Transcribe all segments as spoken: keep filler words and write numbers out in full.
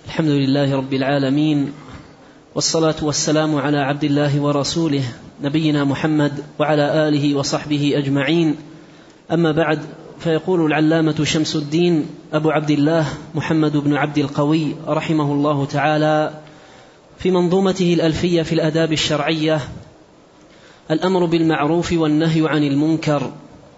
الحمد لله رب العالمين، والصلاة والسلام على عبد الله ورسوله نبينا محمد وعلى آله وصحبه أجمعين. أما بعد، فيقول العلامة شمس الدين أبو عبد الله محمد بن عبد القوي رحمه الله تعالى في منظومته الألفية في الآداب الشرعية: الأمر بالمعروف والنهي عن المنكر.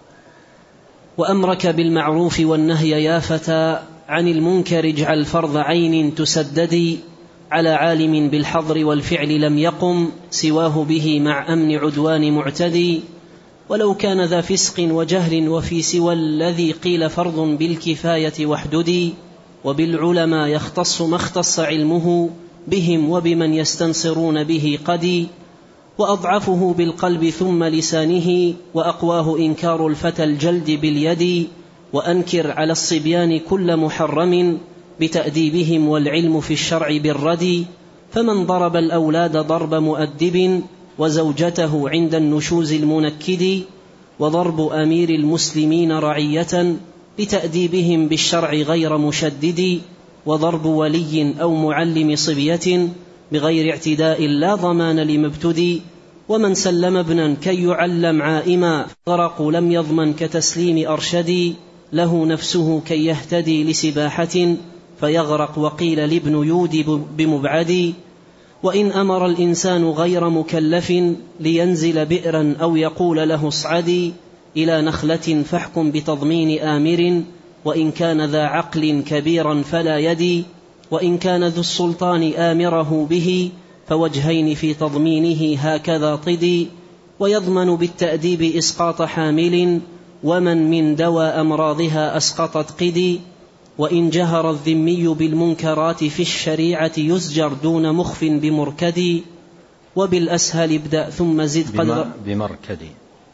وأمرك بالمعروف والنهي يا فتى، عن المنكر اجعل فرض عين تسددي، على عالم بالحظر والفعل لم يقم، سواه به مع أمن عدوان معتدي. ولو كان ذا فسق وجهل وفي سوى الذي قيل فرض بالكفاية واحددي، وبالعلماء يختص ما اختص علمه، بهم وبمن يستنصرون به قدي. وأضعفه بالقلب ثم لسانه، وأقواه إنكار الفتى الجلد باليد. وأنكر على الصبيان كل محرم، بتأديبهم والعلم في الشرع بالردي. فمن ضرب الأولاد ضرب مؤدب، وزوجته عند النشوز المنكد. وضرب أمير المسلمين رعية، بتأديبهم بالشرع غير مشدد. وضرب ولي أو معلم صبية، بغير اعتداء لا ضمان لمبتدي. ومن سلم ابنا كي يعلم عائما، غرق لم يضمن كتسليم أرشدي. له نفسه كي يهتدي لسباحة، فيغرق وقيل لابن يودي بمبعدي. وإن أمر الإنسان غير مكلف، لينزل بئرا أو يقول له اصعدي إلى نخلة، فاحكم بتضمين آمر. وإن كان ذا عقل كبيرا فلا يدي، وإن كان ذو السلطان آمره به، فوجهين في تضمينه هكذا طدي. ويضمن بالتأديب إسقاط حامل، ومن من دوى أمراضها أسقطت قدي. وإن جهر الذمي بالمنكرات في الشريعة، يزجر دون مخف بمركدي. وبالأسهل ابدأ ثم زد قدر بمركدي.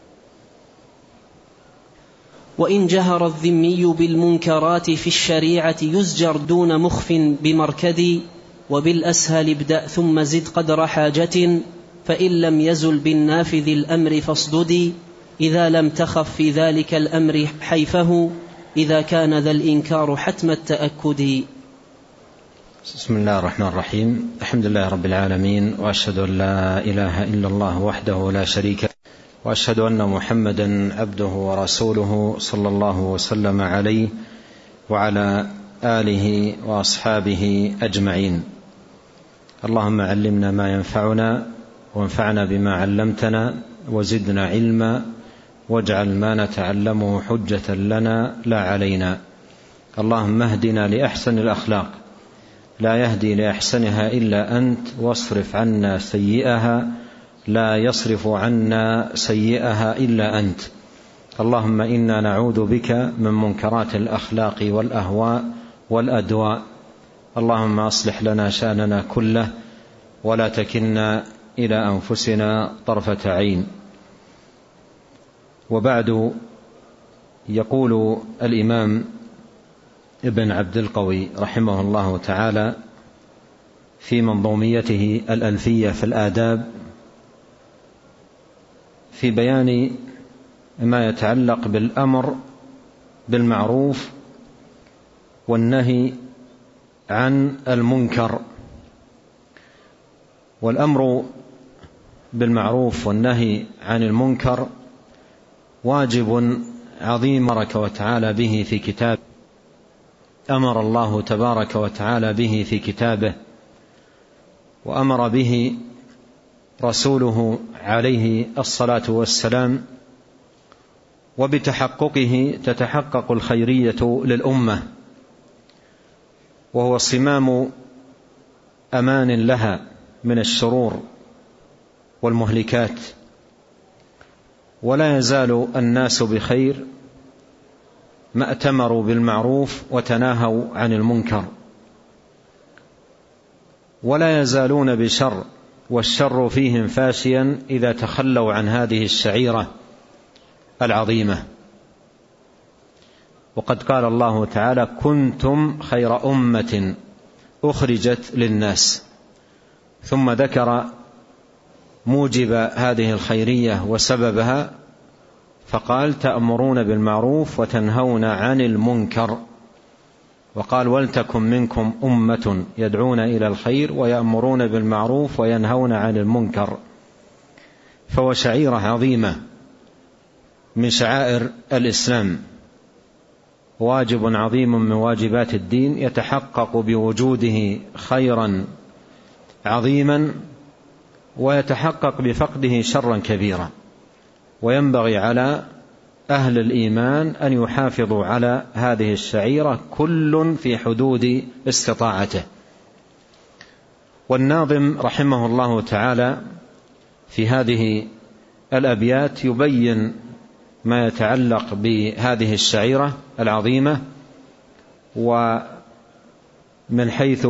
وإن جهر الذمي بالمنكرات في الشريعة، يزجر دون مخف بمركدي. وبالأسهل ابدأ ثم زد قدر حاجة، فإن لم يزل بالنافذ الأمر فاصددي. إذا لم تخف في ذلك الأمر حيفه، إذا كان ذا الإنكار حتم التأكد. بسم الله الرحمن الرحيم. الحمد لله رب العالمين، وأشهد أن لا إله إلا الله وحده لا شريك له، وأشهد أن محمدا عبده ورسوله صلى الله وسلم عليه وعلى آله وأصحابه أجمعين. اللهم علمنا ما ينفعنا، وانفعنا بما علمتنا، وزدنا علما، واجعل ما نتعلمه حجة لنا لا علينا. اللهم اهدنا لأحسن الأخلاق، لا يهدي لأحسنها إلا أنت، واصرف عنا سيئها، لا يصرف عنا سيئها إلا أنت. اللهم إنا نعوذ بك من منكرات الأخلاق والأهواء والأدواء. اللهم أصلح لنا شأننا كله، ولا تكلنا إلى أنفسنا طرفة عين. وبعد، يقول الإمام ابن عبد القوي رحمه الله تعالى في منظوميته الألفية في الآداب، في بيان ما يتعلق بالأمر بالمعروف والنهي عن المنكر. والأمر بالمعروف والنهي عن المنكر واجب عظيم تبارك وتعالى به في كتابه. أمر الله تبارك وتعالى به في كتابه، وأمر به رسوله عليه الصلاة والسلام، وبتحققه تتحقق الخيرية للأمة، وهو صمام أمان لها من الشرور والمهلكات. ولا يزال الناس بخير ما ائتمروا بالمعروف وتناهوا عن المنكر، ولا يزالون بشر، والشر فيهم فاشيا إذا تخلوا عن هذه الشعيرة العظيمة. وقد قال الله تعالى: كنتم خير أمة أخرجت للناس. ثم ذكر موجب هذه الخيرية وسببها، فقال: تأمرون بالمعروف وتنهون عن المنكر. وقال ولتكن منكم أمة يدعون إلى الخير ويأمرون بالمعروف وينهون عن المنكر، فهو شعيرة عظيمة من شعائر الإسلام، واجب عظيم من واجبات الدين، يتحقق بوجوده خيرا عظيما ويتحقق بفقده شرا كبيرا، وينبغي على أهل الإيمان أن يحافظوا على هذه الشعيرة كل في حدود استطاعته. والناظم رحمه الله تعالى في هذه الأبيات يبين ما يتعلق بهذه الشعيرة العظيمة، ومن حيث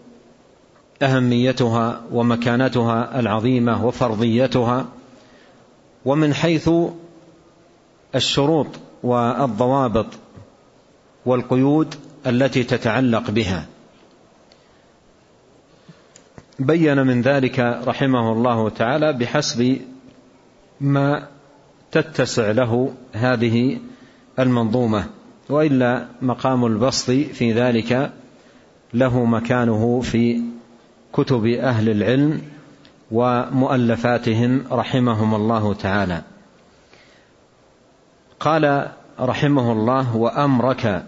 أهميتها ومكانتها العظيمة وفرضيتها، ومن حيث الشروط والضوابط والقيود التي تتعلق بها. بين من ذلك رحمه الله تعالى بحسب ما تتسع له هذه المنظومة، وإلا مقام البسط في ذلك له مكانه في كتب أهل العلم ومؤلفاتهم رحمهم الله تعالى. قال رحمه الله: وأمرك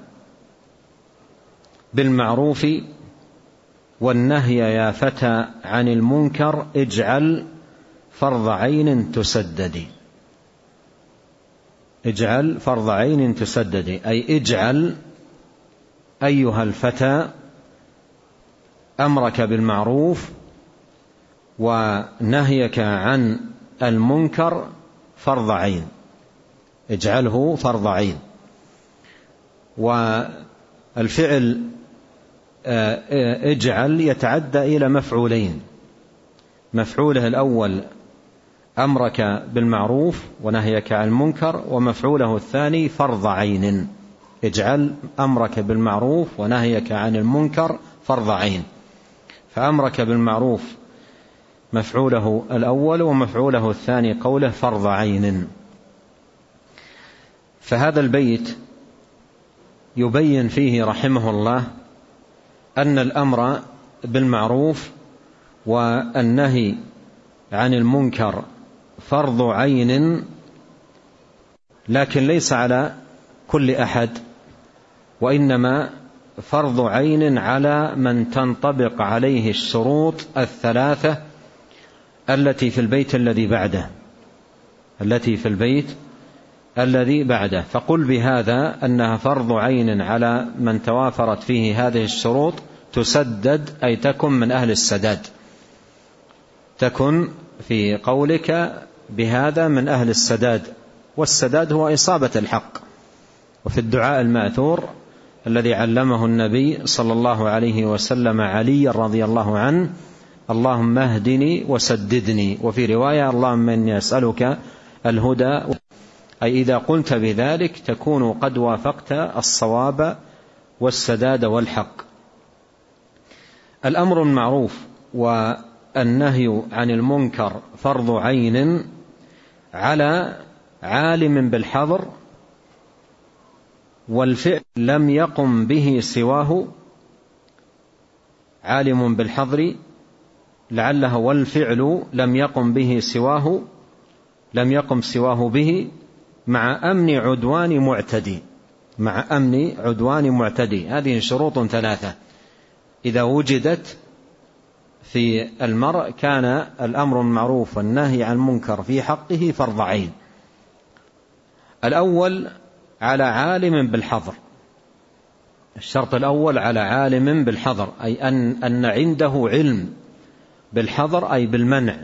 بالمعروف والنهي يا فتى عن المنكر اجعل فرض عين تسددي. اجعل فرض عين تسددي أي اجعل أيها الفتى أمرك بالمعروف ونهيك عن المنكر فرض عين، اجعله فرض عين. والفعل اجعل يتعدى إلى مفعولين، مفعوله الأول أمرك بالمعروف ونهيك عن المنكر، ومفعوله الثاني فرض عين. اجعل أمرك بالمعروف ونهيك عن المنكر فرض عين، فأمرك بالمعروف مفعوله الأول ومفعوله الثاني قوله فرض عين. فهذا البيت يبين فيه رحمه الله أن الأمر بالمعروف والنهي عن المنكر فرض عين، لكن ليس على كل أحد، وإنما فرض عين على من تنطبق عليه الشروط الثلاثة التي في البيت الذي بعده التي في البيت الذي بعده فقل بهذا أنها فرض عين على من توافرت فيه هذه الشروط تسدد، أي تكن من أهل السداد، تكن في قولك بهذا من أهل السداد. والسداد هو إصابة الحق. وفي الدعاء المأثور الذي علمه النبي صلى الله عليه وسلم علي رضي الله عنه: اللهم اهدني وسددني، وفي رواية: اللهم إني أسألك الهدى. أي إذا قلت بذلك تكون قد وافقت الصواب والسداد والحق. الأمر المعروف والنهي عن المنكر فرض عين على عالم بالحظر، والفعل لم يقم به سواه. عالم بالحظر لعلها والفعل لم يقم به سواه، لم يقم سواه به مع أمن عدوان معتدي، مع أمن عدوان معتدي. هذه شروط ثلاثة إذا وجدت في المرء كان الأمر المعروف والنهي عن المنكر في حقه فرض عين. الأول على عالم بالحظر، الشرط الأول على عالم بالحظر، أي أن, أن عنده علم بالحظر أي بالمنع،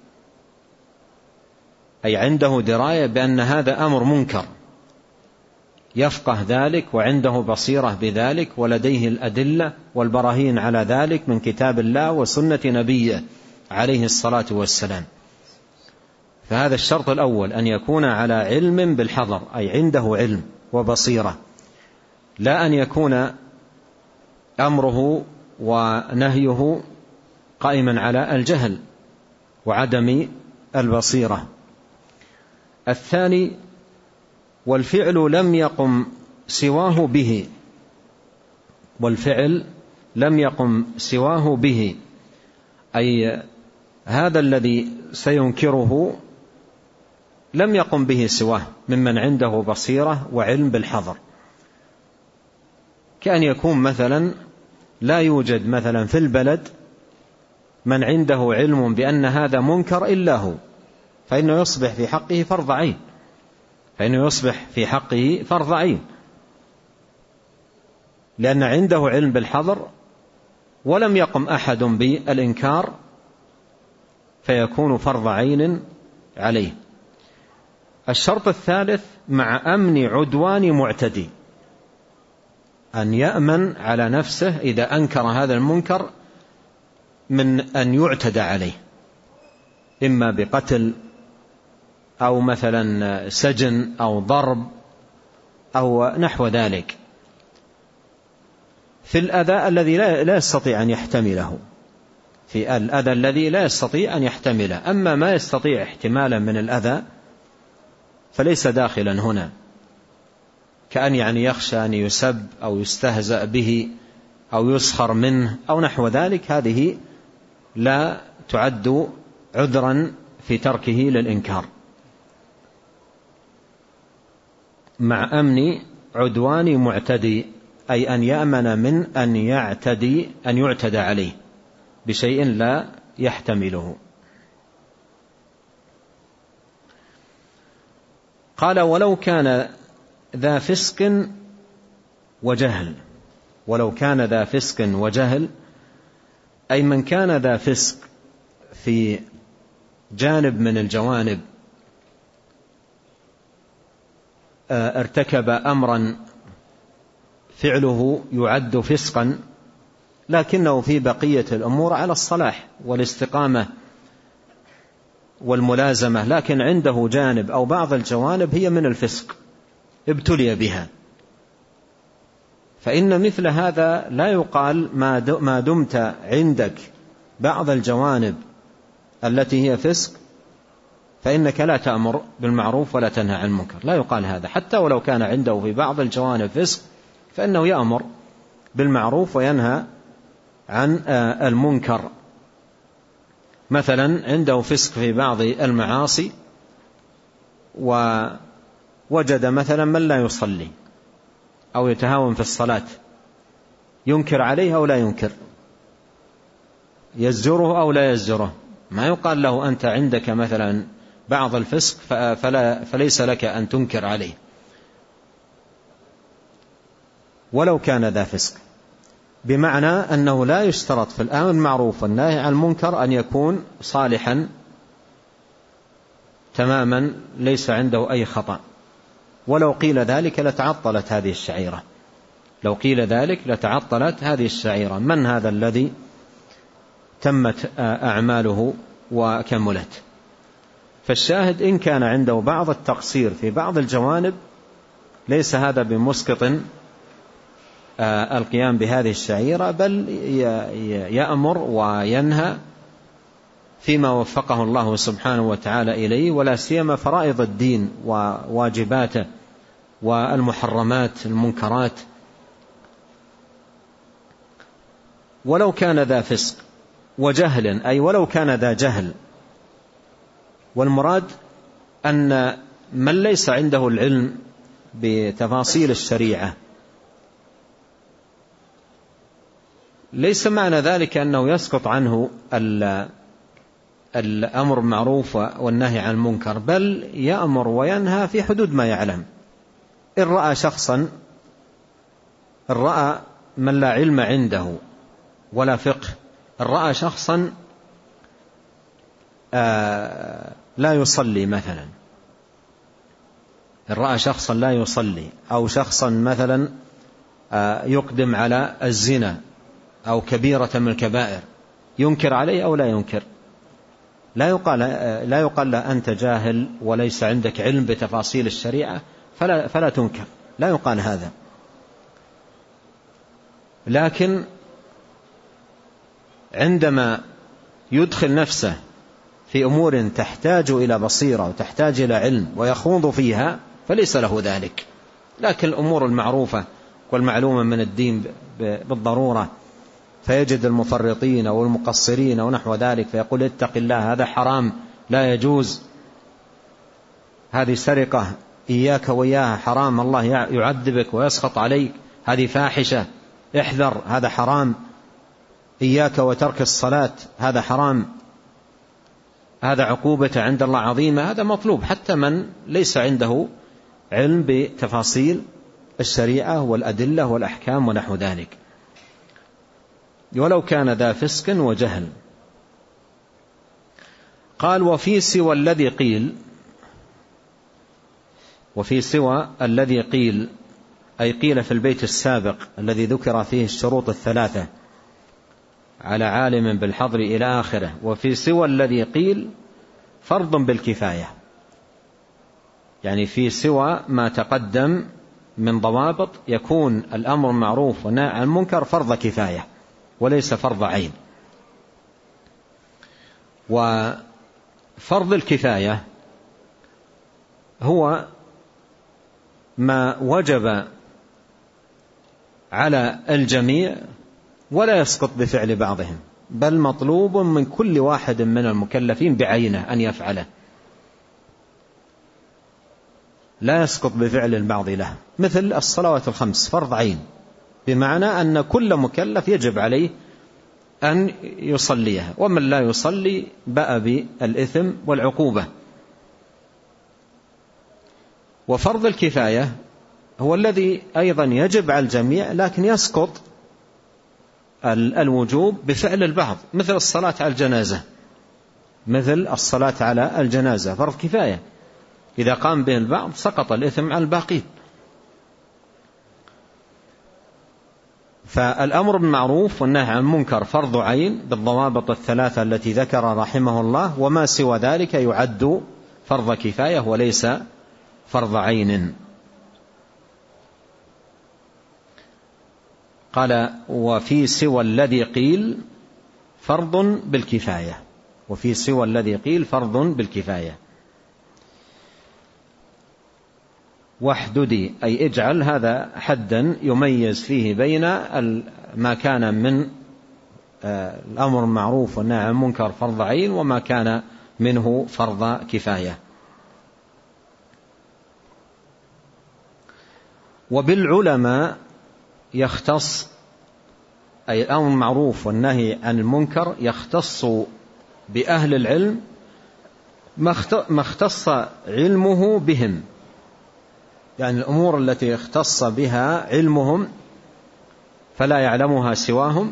أي عنده دراية بأن هذا أمر منكر، يفقه ذلك وعنده بصيرة بذلك ولديه الأدلة والبراهين على ذلك من كتاب الله وسنة نبيه عليه الصلاة والسلام. فهذا الشرط الأول أن يكون على علم بالحظر، أي عنده علم وبصيرة، لا أن يكون أمره ونهيه قائما على الجهل وعدم البصيرة. الثاني والفعل لم يقم سواه به، والفعل لم يقم سواه به، أي هذا الذي سينكره لم يقم به سواه ممن عنده بصيرة وعلم بالحظر، كأن يكون مثلا لا يوجد مثلا في البلد من عنده علم بأن هذا منكر إلا هو، فإنه يصبح في حقه فرض عين، فإنه يصبح في حقه فرض عين، لأن عنده علم بالحظر ولم يقم أحد بالإنكار، فيكون فرض عين عليه. الشرط الثالث مع أمن عدوان معتدي، أن يأمن على نفسه إذا أنكر هذا المنكر من أن يعتدى عليه، إما بقتل أو مثلا سجن أو ضرب أو نحو ذلك، في الأذى الذي لا يستطيع أن يحتمله، في الأذى الذي لا يستطيع أن يحتمله. أما ما يستطيع احتمالا من الأذى فليس داخلا هنا، كأن يعني يخشى أن يسب أو يستهزأ به أو يسخر منه أو نحو ذلك، هذه لا تعد عذرا في تركه للإنكار. مع أمن عدوان معتدي، أي أن يأمن من أن يعتدي أن يعتدى عليه بشيء لا يحتمله. قال ولو كان ذا فسق وجهل، ولو كان ذا فسق وجهل، أي من كان ذا فسق في جانب من الجوانب، ارتكب أمرا فعله يعد فسقا، لكنه في بقية الأمور على الصلاح والاستقامة والملازمة، لكن عنده جانب أو بعض الجوانب هي من الفسق ابتلي بها، فإن مثل هذا لا يقال ما دمت عندك بعض الجوانب التي هي فسق فإنك لا تأمر بالمعروف ولا تنهى عن المنكر، لا يقال هذا، حتى ولو كان عنده في بعض الجوانب فسق فإنه يأمر بالمعروف وينهى عن المنكر. مثلا عنده فسق في بعض المعاصي ووجد مثلا من لا يصلي أو يتهاون في الصلاة، ينكر عليه أو لا ينكر، يزجره أو لا يزجره، ما يقال له أنت عندك مثلا بعض الفسق فلا فليس لك أن تنكر عليه ولو كان ذا فسق، بمعنى أنه لا يشترط في الآمر بالمعروف والنهي عن المنكر أن يكون صالحا تماما ليس عنده أي خطأ، ولو قيل ذلك لتعطلت هذه الشعيرة، لو قيل ذلك لتعطلت هذه الشعيرة. من هذا الذي تمت أعماله وكملت؟ فالشاهد إن كان عنده بعض التقصير في بعض الجوانب ليس هذا بمسقط القيام بهذه الشعيرة، بل يأمر وينهى فيما وفقه الله سبحانه وتعالى إليه، ولا سيما فرائض الدين وواجباته والمحرمات المنكرات. ولو كان ذا فسق وجهل، أي ولو كان ذا جهل، والمراد أن من ليس عنده العلم بتفاصيل الشريعة ليس معنى ذلك أنه يسقط عنه الأمر بالمعروف والنهي عن المنكر، بل يأمر وينهى في حدود ما يعلم. إن رأى شخصا، إن رأى من لا علم عنده ولا فقه، إن رأى شخصا آه لا يصلي مثلا، إن رأى شخصا لا يصلي، أو شخصا مثلا آه يقدم على الزنا أو كبيرة من الكبائر، ينكر عليه أو لا ينكر؟ لا يقال, لا يقال له أنت جاهل وليس عندك علم بتفاصيل الشريعة فلا, فلا تنكر، لا يقال هذا. لكن عندما يدخل نفسه في أمور تحتاج إلى بصيرة وتحتاج إلى علم ويخوض فيها فليس له ذلك. لكن الأمور المعروفة والمعلومة من الدين بالضرورة، فيجد المفرطين أو المقصرين أو نحو ذلك فيقول اتق الله، هذا حرام لا يجوز، هذه سرقة إياك وإياها حرام، الله يعذبك ويسخط عليك، هذه فاحشة احذر هذا حرام، إياك وترك الصلاة هذا حرام، هذا عقوبة عند الله عظيمة. هذا مطلوب حتى من ليس عنده علم بتفاصيل الشريعة والأدلة والأحكام ونحو ذلك، ولو كان ذا فسق وجهل. قال وفي سوى الذي قيل، وفي سوى الذي قيل أي قيل في البيت السابق الذي ذكر فيه الشروط الثلاثة على عالم بالحضر إلى آخره. وفي سوى الذي قيل فرض بالكفاية، يعني في سوى ما تقدم من ضوابط يكون الأمر معروف والنهي عن المنكر فرض كفاية وليس فرض عين. وفرض الكفاية هو ما وجب على الجميع ولا يسقط بفعل بعضهم، بل مطلوب من كل واحد من المكلفين بعينه أن يفعله، لا يسقط بفعل البعض له، مثل الصلوات الخمس فرض عين، بمعنى أن كل مكلف يجب عليه أن يصليها، ومن لا يصلي بأ بالإثم والعقوبة. وفرض الكفاية هو الذي أيضا يجب على الجميع لكن يسقط الوجوب بفعل البعض، مثل الصلاة على الجنازة، مثل الصلاة على الجنازة فرض كفاية، إذا قام به البعض سقط الإثم على الباقين. فالأمر بالمعروف والنهي عن المنكر فرض عين بالضوابط الثلاثة التي ذكر رحمه الله، وما سوى ذلك يعد فرض كفاية وليس فرض عين. قال وفي سوى الذي قيل فرض بالكفاية، وفي سوى الذي قيل فرض بالكفاية. واحددي أي اجعل هذا حدا يميز فيه بين ما كان من الأمر المعروف والنهي عن المنكر فرض عين وما كان منه فرض كفاية. وبالعلماء يختص، أي الأمر المعروف والنهي عن المنكر يختص بأهل العلم ما اختص علمه بهم، يعني الأمور التي اختص بها علمهم فلا يعلمها سواهم،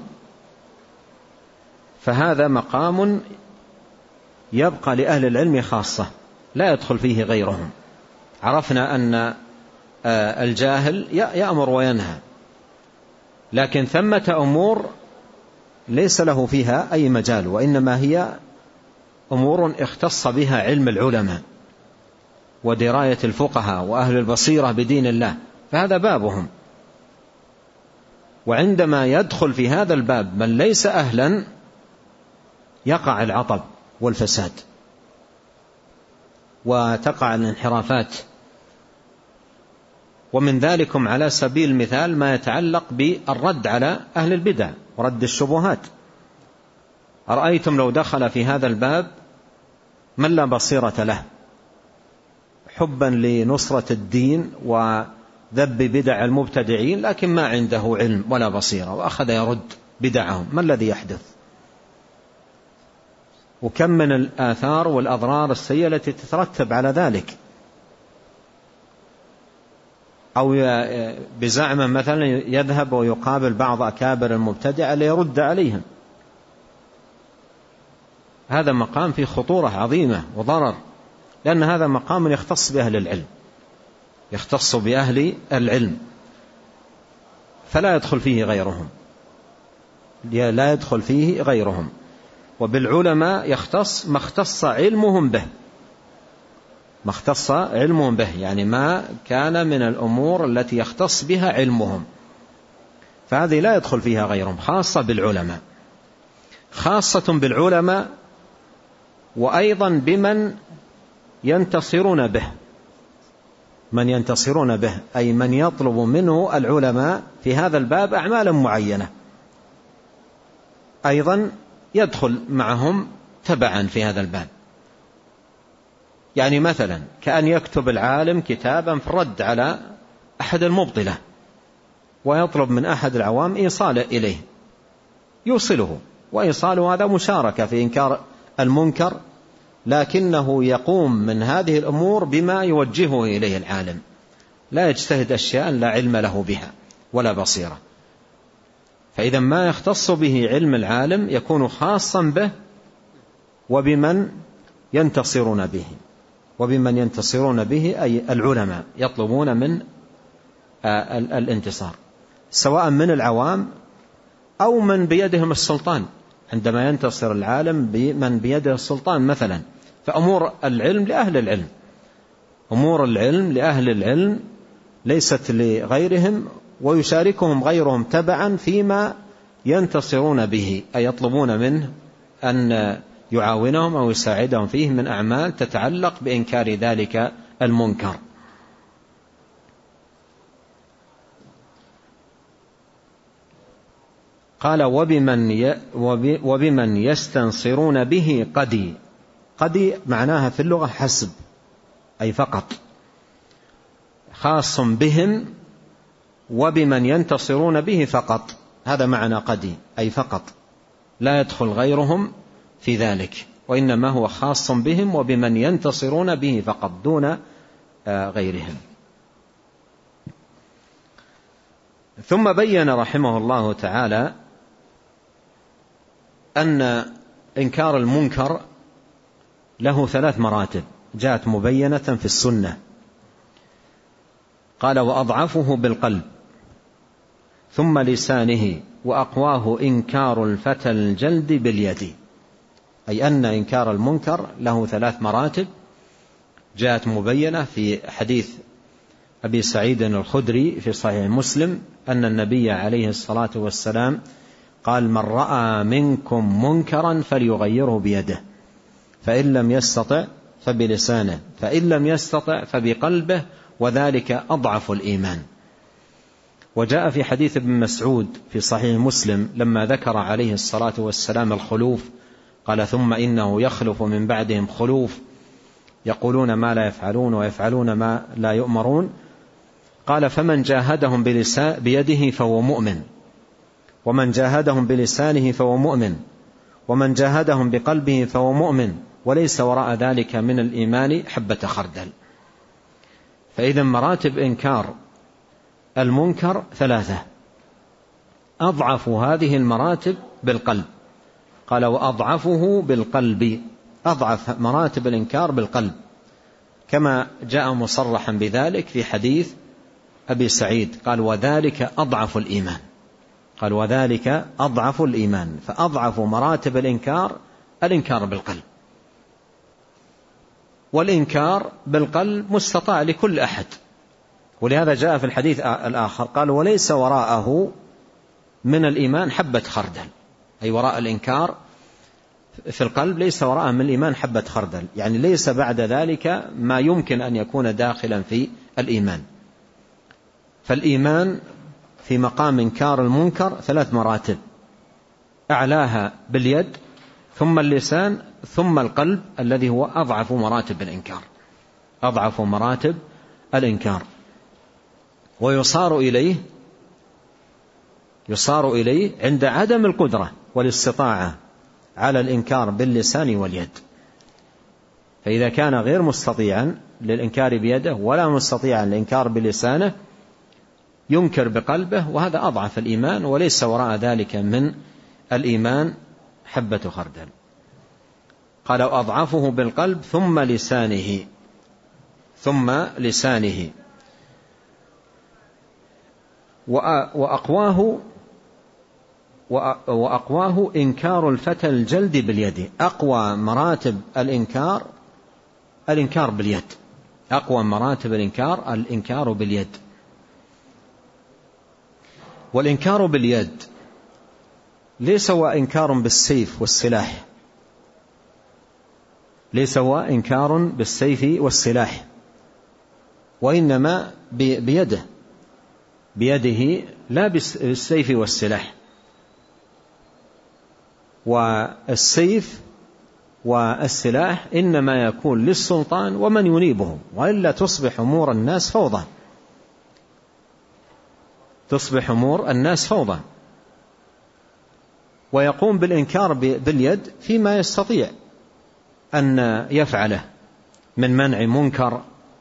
فهذا مقام يبقى لأهل العلم خاصة لا يدخل فيه غيرهم. عرفنا أن الجاهل يأمر وينهى، لكن ثمة أمور ليس له فيها أي مجال، وإنما هي أمور اختص بها علم العلماء ودراية الفقهاء وأهل البصيرة بدين الله، فهذا بابهم. وعندما يدخل في هذا الباب من ليس أهلا يقع العطب والفساد وتقع الانحرافات. ومن ذلكم على سبيل المثال ما يتعلق بالرد على أهل البدع ورد الشبهات. أرأيتم لو دخل في هذا الباب من لا بصيرة له حبا لنصرة الدين وذب بدع المبتدعين، لكن ما عنده علم ولا بصيرة، وأخذ يرد بدعهم، ما الذي يحدث؟ وكم من الآثار والأضرار السيئة التي تترتب على ذلك. أو بزعم مثلا يذهب ويقابل بعض أكابر المبتدعة ليرد عليهم، هذا مقام فيه خطورة عظيمة وضرر، لأن هذا مقام يختص بأهل العلم، يختص بأهل العلم فلا يدخل فيه غيرهم، لا يدخل فيه غيرهم. وبالعلماء يختص ما اختص علمهم به، ما اختص علمهم به، يعني ما كان من الأمور التي يختص بها علمهم، فهذه لا يدخل فيها غيرهم، خاصة بالعلماء، خاصة بالعلماء وأيضا بمن ينتصرون به من ينتصرون به أي من يطلب منه العلماء في هذا الباب أعمالا معينة أيضا يدخل معهم تبعا في هذا الباب. يعني مثلا كأن يكتب العالم كتابا في الرد على أحد المبطلة ويطلب من أحد العوام إيصاله إليه، يوصله، وإيصاله هذا مشاركة في إنكار المنكر، لكنه يقوم من هذه الأمور بما يوجهه إليه العالم، لا يجتهد أشياء لا علم له بها ولا بصيرة. فإذا ما يختص به علم العالم يكون خاصا به وبمن ينتصرون به، وبمن ينتصرون به أي العلماء يطلبون من الانتصار، سواء من العوام أو من بيدهم السلطان، عندما ينتصر العالم بمن بيده السلطان مثلا. فأمور العلم لأهل العلم، أمور العلم لأهل العلم ليست لغيرهم، ويشاركهم غيرهم تبعا فيما ينتصرون به، أي يطلبون منه أن يعاونهم أو يساعدهم فيه من أعمال تتعلق بإنكار ذلك المنكر. قال وبمن, وبمن يستنصرون به قدي. قدي معناها في اللغة حسب، أي فقط، خاص بهم وبمن ينتصرون به فقط، هذا معنى قدي، أي فقط، لا يدخل غيرهم في ذلك، وإنما هو خاص بهم وبمن ينتصرون به فقط دون غيرهم. ثم بين رحمه الله تعالى أن إنكار المنكر له ثلاث مراتب جاءت مبينة في السنة. قال وأضعفه بالقلب ثم لسانه وأقواه إنكار الفتى الجلد باليد، أي أن إنكار المنكر له ثلاث مراتب جاءت مبينة في حديث أبي سعيد الخدري في صحيح مسلم أن النبي عليه الصلاة والسلام قال من رأى منكم منكرا فليغيره بيده، فإن لم يستطع فبلسانه، فإن لم يستطع فبقلبه، وذلك أضعف الإيمان. وجاء في حديث ابن مسعود في صحيح مسلم لما ذكر عليه الصلاة والسلام الخلوف قال ثم إنه يخلف من بعدهم خلوف يقولون ما لا يفعلون ويفعلون ما لا يؤمرون، قال فمن جاهدهم بيده فهو مؤمن، ومن جاهدهم بلسانه فهو مؤمن، ومن جاهدهم بقلبه فهو مؤمن، وليس وراء ذلك من الإيمان حبة خردل. فإذا مراتب إنكار المنكر ثلاثة، أضعف هذه المراتب بالقلب. قال وأضعفه بالقلب، أضعف مراتب الإنكار بالقلب، كما جاء مصرحا بذلك في حديث أبي سعيد قال وذلك أضعف الإيمان، قال وذلك أضعف الإيمان. فأضعف مراتب الإنكار الإنكار بالقلب، والإنكار بالقلب مستطاع لكل أحد، ولهذا جاء في الحديث الآخر قال وليس وراءه من الإيمان حبة خردل، أي وراء الإنكار في القلب ليس وراءه من الإيمان حبة خردل، يعني ليس بعد ذلك ما يمكن أن يكون داخلا في الإيمان. فالإيمان في مقام إنكار المنكر ثلاث مراتب، أعلاها باليد ثم اللسان ثم القلب الذي هو أضعف مراتب الإنكار، أضعف مراتب الإنكار. ويصار إليه يصار إليه عند عدم القدرة والاستطاعة على الإنكار باللسان واليد. فإذا كان غير مستطيعا للإنكار بيده ولا مستطيعا للإنكار بلسانه ينكر بقلبه، وهذا أضعف الإيمان، وليس وراء ذلك من الإيمان حبة خردل. قال أضعفه بالقلب ثم لسانه ثم لسانه وأقواه وأقواه إنكار الفتى الجلد باليد. أقوى مراتب الإنكار الإنكار باليد، أقوى مراتب الإنكار الإنكار باليد. والإنكار باليد ليس هو إنكار بالسيف والسلاح، ليس هو إنكار بالسيف والسلاح، وإنما بيده بيده لا بالسيف والسلاح. والسيف والسلاح إنما يكون للسلطان ومن ينيبه، وإلا تصبح أمور الناس فوضى تصبح أمور الناس فوضى. ويقوم بالإنكار باليد فيما يستطيع أن يفعله من منع منكر،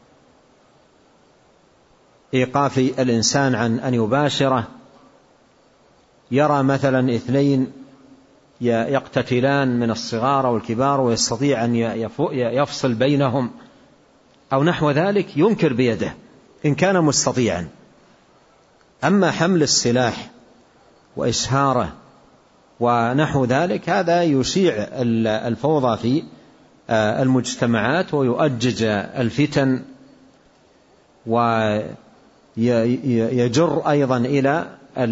إيقاف الإنسان عن أن يباشره، يرى مثلا اثنين يقتتلان من الصغار أو الكبار ويستطيع أن يفصل بينهم أو نحو ذلك، ينكر بيده إن كان مستطيعا. أما حمل السلاح وإشهاره ونحو ذلك هذا يشيع الفوضى في المجتمعات ويؤجج الفتن ويجر أيضا إلى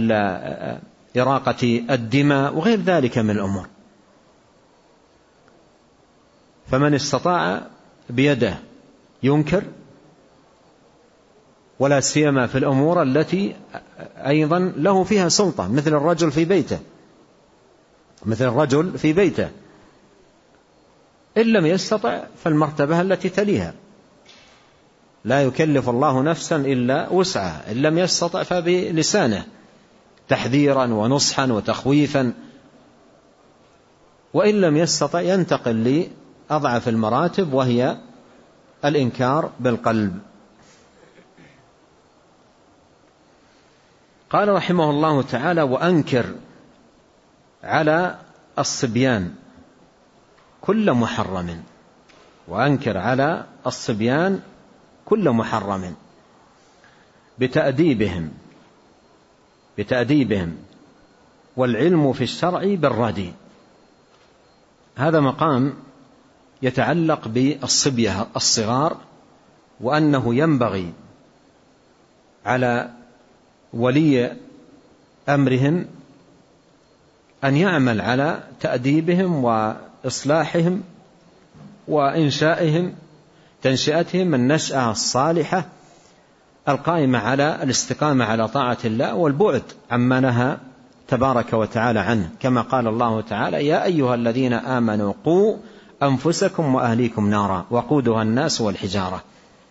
إراقة الدماء وغير ذلك من الأمور. فمن استطاع بيده ينكر، ولا سيما في الأمور التي أيضا له فيها سلطة، مثل الرجل في بيته مثل الرجل في بيته إن لم يستطع فالمرتبة التي تليها، لا يكلف الله نفسا إلا وسعها، إن لم يستطع فبلسانه تحذيرا ونصحا وتخويفا، وإن لم يستطع ينتقل لأضعف المراتب وهي الإنكار بالقلب. قال رحمه الله تعالى: وأنكر على الصبيان كل محرم وأنكر على الصبيان كل محرم بتأديبهم بتأديبهم والعلم في الشرع بالردي. هذا مقام يتعلق بالصبية الصغار، وأنه ينبغي على ولي أمرهم أن يعمل على تأديبهم وإصلاحهم وإنشائهم تنشئتهم النشأة الصالحة القائمة على الاستقامة على طاعة الله والبعد عما نهى تبارك وتعالى عنه، كما قال الله تعالى: يا أيها الذين آمنوا قوا أنفسكم وأهليكم نارا وقودها الناس والحجارة.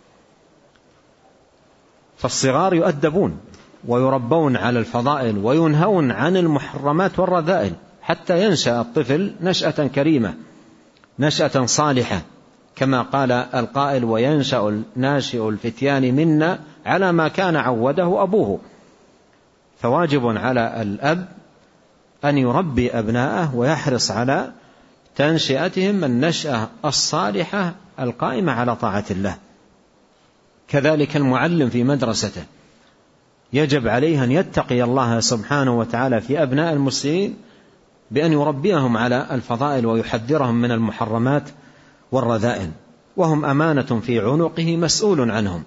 فالصغار يؤدبون ويربون على الفضائل وينهون عن المحرمات والرذائل حتى ينشأ الطفل نشأة كريمة نشأة صالحة، كما قال القائل: وينشأ ناشئ الفتيان منا على ما كان عوده أبوه. فواجب على الأب أن يربي أبناءه ويحرص على تنشئتهم النشأة الصالحة القائمة على طاعة الله. كذلك المعلم في مدرسته يجب عليه أن يتقي الله سبحانه وتعالى في أبناء المسلمين بأن يربيهم على الفضائل ويحذرهم من المحرمات والرذائل، وهم أمانة في عنقه مسؤول عنهم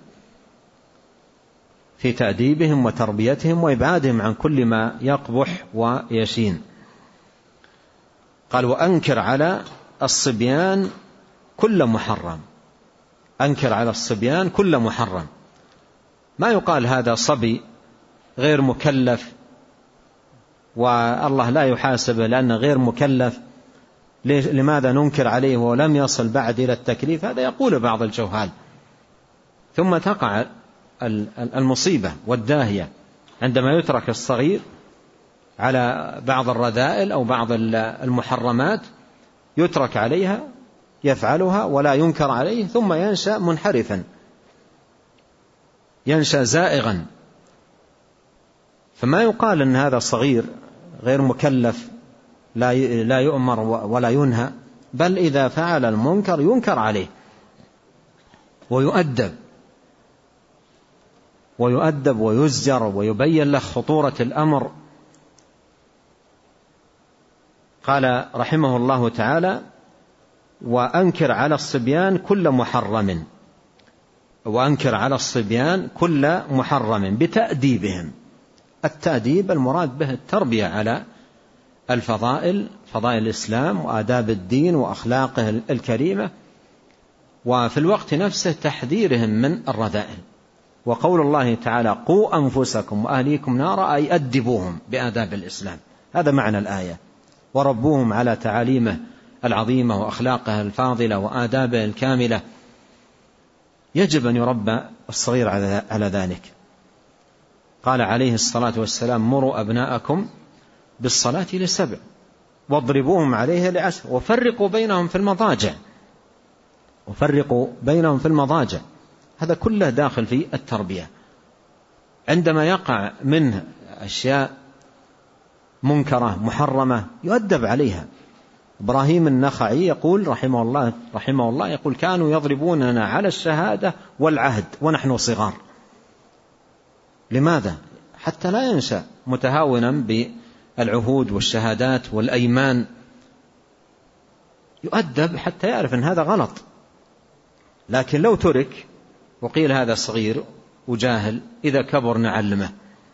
في تأديبهم وتربيتهم وإبعادهم عن كل ما يقبح ويشين. قال: وأنكر على الصبيان كل محرم. أنكر على الصبيان كل محرم، ما يقال هذا صبي غير مكلف والله لا يحاسبه لأنه غير مكلف، لماذا ننكر عليه ولم يصل بعد إلى التكليف؟ هذا يقول بعض الجهال، ثم تقع المصيبة والداهية عندما يترك الصغير على بعض الرذائل أو بعض المحرمات، يترك عليها يفعلها ولا ينكر عليه، ثم ينشأ منحرفا، ينشأ زائغا. فما يقال أن هذا صغير غير مكلف لا يؤمر ولا ينهى، بل إذا فعل المنكر ينكر عليه ويؤدب ويؤدب ويزجر ويبين له خطورة الأمر. قال رحمه الله تعالى: وأنكر على الصبيان كل محرم وأنكر على الصبيان كل محرم بتأديبهم. التأديب المراد به التربية على الفضائل، فضائل الإسلام وآداب الدين وأخلاقه الكريمة، وفي الوقت نفسه تحذيرهم من الرذائل وقول الله تعالى قوا أنفسكم وأهليكم نارا أي أدبوهم بآداب الإسلام، هذا معنى الآية، وربوهم على تعاليمه العظيمة وأخلاقه الفاضلة وآدابه الكاملة. يجب أن يربى الصغير على ذلك. قال عليه الصلاة والسلام مروا أبناءكم بالصلاة لسبع واضربوهم عليها لعشر وفرقوا بينهم في المضاجع وفرقوا بينهم في المضاجع هذا كله داخل في التربية. عندما يقع منه أشياء منكرة محرمة يؤدب عليها. إبراهيم النخعي يقول رحمه الله رحمه الله يقول كانوا يضربوننا على الشهادة والعهد ونحن صغار. لماذا؟ حتى لا ينشأ متهاونا بالعهود والشهادات والأيمان، يؤدب حتى يعرف أن هذا غلط. لكن لو ترك وقيل هذا صغير وجاهل، إذا كبر نعلمه،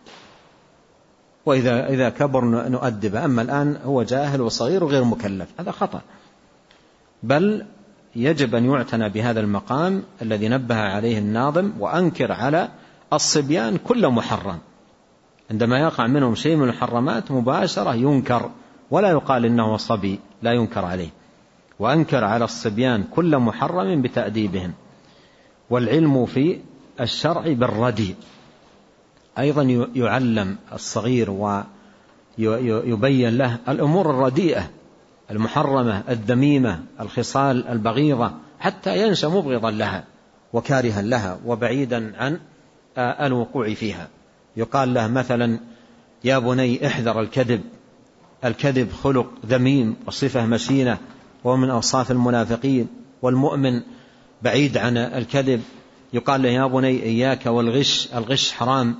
وإذا إذا كبر نؤدبه. أما الآن هو جاهل وصغير وغير مكلف، هذا خطأ. بل يجب أن يعتنى بهذا المقام الذي نبه عليه الناظم، وأنكر على الصبيان كل محرم. عندما يقع منهم شيء من الحرمات مباشرة ينكر، ولا يقال إنه صبي، لا ينكر عليه. وأنكر على الصبيان كل محرم بتأديبهم. والعلم في الشرع بالردي، أيضا يعلم الصغير ويبين له الأمور الرديئة المحرمة الذميمة الخصال البغيضة، حتى ينشأ مبغضا لها وكارها لها وبعيدا عن الوقوع فيها. يقال له مثلا يا بني احذر الكذب، الكذب خلق ذميم وصفة مشينة ومن أوصاف المنافقين، والمؤمن بعيد عن الكذب. يقال له يا بني إياك والغش، الغش حرام،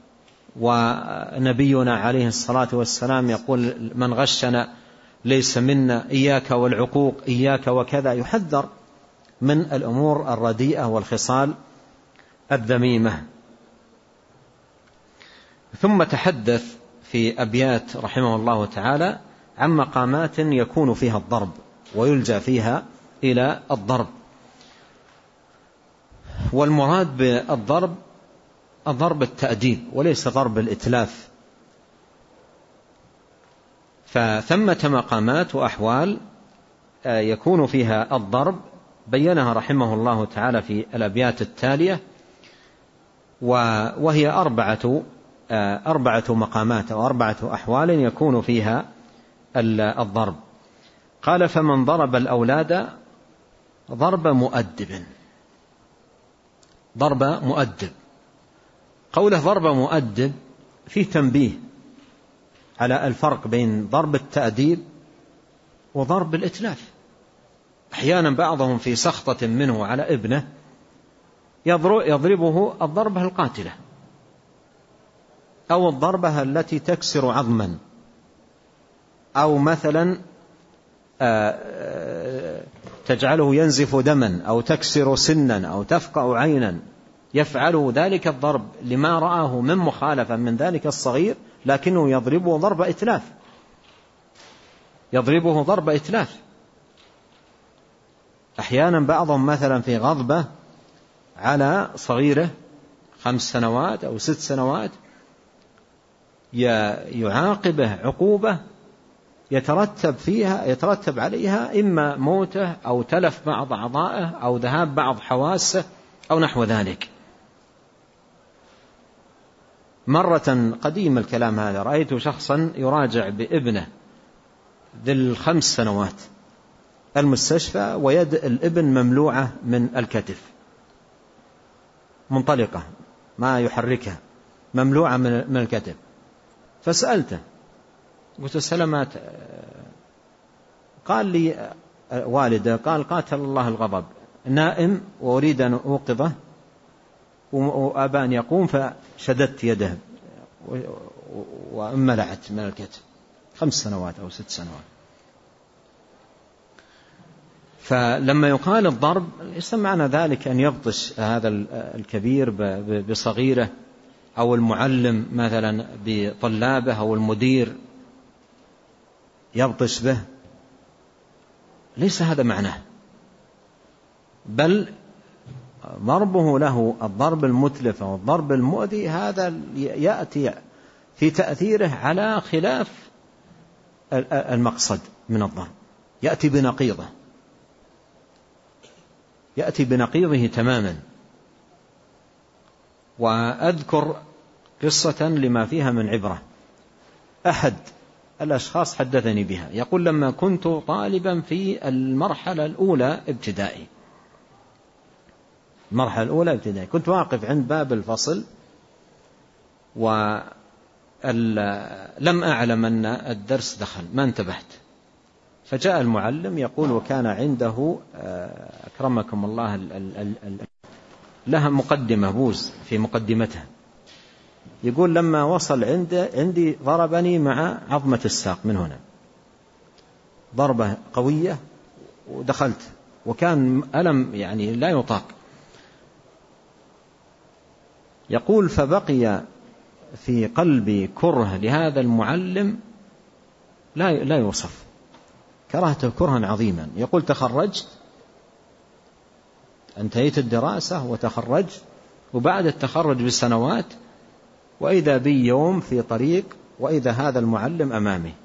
ونبينا عليه الصلاة والسلام يقول من غشنا ليس منا، إياك والعقوق، إياك وكذا. يحذر من الأمور الرديئة والخصال الذميمة. ثم تحدث في أبيات رحمه الله تعالى عن مقامات يكون فيها الضرب ويلجأ فيها إلى الضرب. والمراد بالضرب الضرب التأديب وليس ضرب الإتلاف. فثمة مقامات وأحوال يكون فيها الضرب بينها رحمه الله تعالى في الأبيات التالية، وهي أربعة أربعة مقامات أو أربعة أحوال يكون فيها الضرب. قال فمن ضرب الأولاد ضرب مؤدب، ضرب مؤدب. قوله ضرب مؤدب فيه تنبيه على الفرق بين ضرب التأديب وضرب الإتلاف. أحيانا بعضهم في سخطة منه على ابنه يضربه الضربة القاتلة أو الضربة التي تكسر عظما، أو مثلا تجعله ينزف دما أو تكسر سنا أو تفقع عينا. يفعله ذلك الضرب لما رآه من مخالفة من ذلك الصغير، لكنه يضربه ضرب إتلاف، يضربه ضرب إتلاف. أحيانا بعضهم مثلا في غضبة على صغيره خمس سنوات أو ست سنوات يعاقبه عقوبة يترتب فيها يترتب عليها إما موته أو تلف بعض أعضائه أو ذهاب بعض حواسه أو نحو ذلك. مرة قديم الكلام هذا رأيت شخصا يراجع بابنه ذي الخمس سنوات المستشفى، ويد الابن مملوعة من الكتف، منطلقة ما يحركها، مملوعة من الكتف. فسألته قلت السلامات. قال لي والده قال قاتل الله الغضب، نائم وأريد أن أوقظه وأبى أن يقوم فشددت يده وملعت من الكتف. خمس سنوات أو ست سنوات. فلما يقال الضرب ليس معنى ذلك أن يبطش هذا الكبير بصغيره أو المعلم مثلا بطلابه أو المدير يبطش به، ليس هذا معناه. بل ضربه له الضرب المتلف أو الضرب المؤذي هذا يأتي في تأثيره على خلاف المقصد من الضرب، يأتي بنقيضه يأتي بنقيضه تماما. وأذكر قصة لما فيها من عبرة. أحد الأشخاص حدثني بها، يقول لما كنت طالبا في المرحلة الأولى ابتدائي المرحلة الأولى ابتدائي كنت واقف عند باب الفصل ولم أعلم أن الدرس دخل، ما انتبهت، فجاء المعلم يقول وكان عنده أكرمكم الله لها مقدمة بوز في مقدمتها، يقول لما وصل عندي, عندي ضربني مع عظمة الساق من هنا ضربة قوية ودخلت، وكان ألم يعني لا يطاق. يقول فبقي في قلبي كره لهذا المعلم لا لا يوصف، كرهته كرها عظيما. يقول تخرجت، انتهيت الدراسة وتخرجت، وبعد التخرج بسنوات وإذا بي يوم في طريق وإذا هذا المعلم أمامي.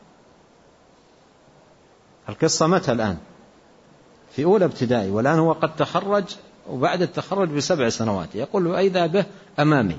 القصة متى الآن؟ في أولى ابتدائي، والآن هو قد تخرج وبعد التخرج بسبع سنوات، يقول وإذا به أمامي.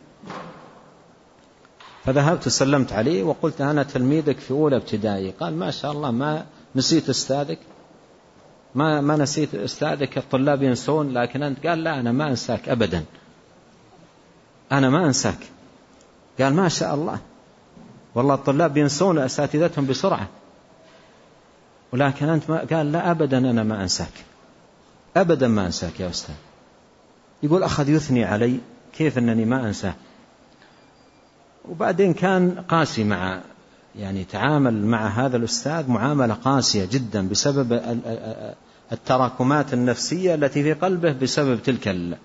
فذهبت وسلمت عليه وقلت أنا تلميذك في أولى ابتدائي. قال ما شاء الله ما نسيت أستاذك، ما ما نسيت أستاذك، الطلاب ينسون لكن أنت. قال لا أنا ما أنساك أبدا، أنا ما أنساك. قال ما شاء الله والله الطلاب ينسون أساتذتهم بسرعة، ولكن أنت ما. قال لا أبدا أنا ما أنساك، أبدا ما أنساك يا أستاذ. يقول أخذ يثني علي كيف أنني ما أنساه. وبعدين كان قاسي مع يعني تعامل مع هذا الأستاذ معاملة قاسية جدا بسبب التراكمات النفسية التي في قلبه بسبب تلك ال...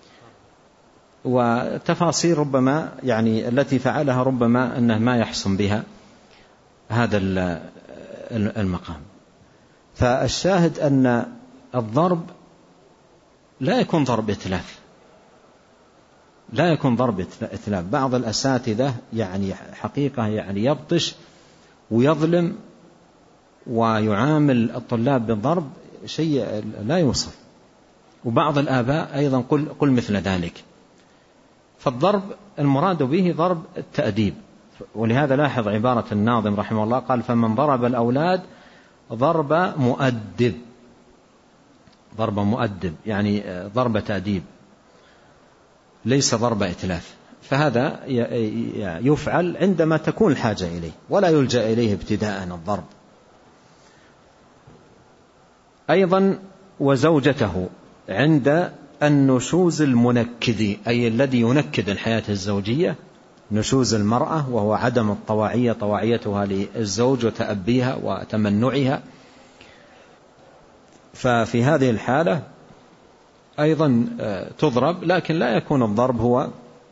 وتفاصيل ربما يعني التي فعلها ربما أنه ما يحسن بها هذا المقام. فالشاهد أن الضرب لا يكون ضرب إتلاف، لا يكون ضرب إتلاف. بعض الأساتذة يعني حقيقة يعني يبطش ويظلم ويعامل الطلاب بالضرب شيء لا يوصف، وبعض الآباء أيضا قل, قل مثل ذلك. فالضرب المراد به ضرب التأديب، ولهذا لاحظ عبارة الناظم رحمه الله قال فمن ضرب الأولاد ضرب مؤدب، ضرب مؤدب يعني ضرب تأديب ليس ضرب إتلاف. فهذا يفعل عندما تكون الحاجة إليه ولا يلجأ إليه ابتداء الضرب. أيضا وزوجته عند النشوز المنكد، أي الذي ينكد الحياة الزوجية، نشوز المرأة وهو عدم الطواعية، طواعيتها للزوج وتأبيها وتمنعها. ففي هذه الحالة أيضا تضرب، لكن لا يكون الضرب هو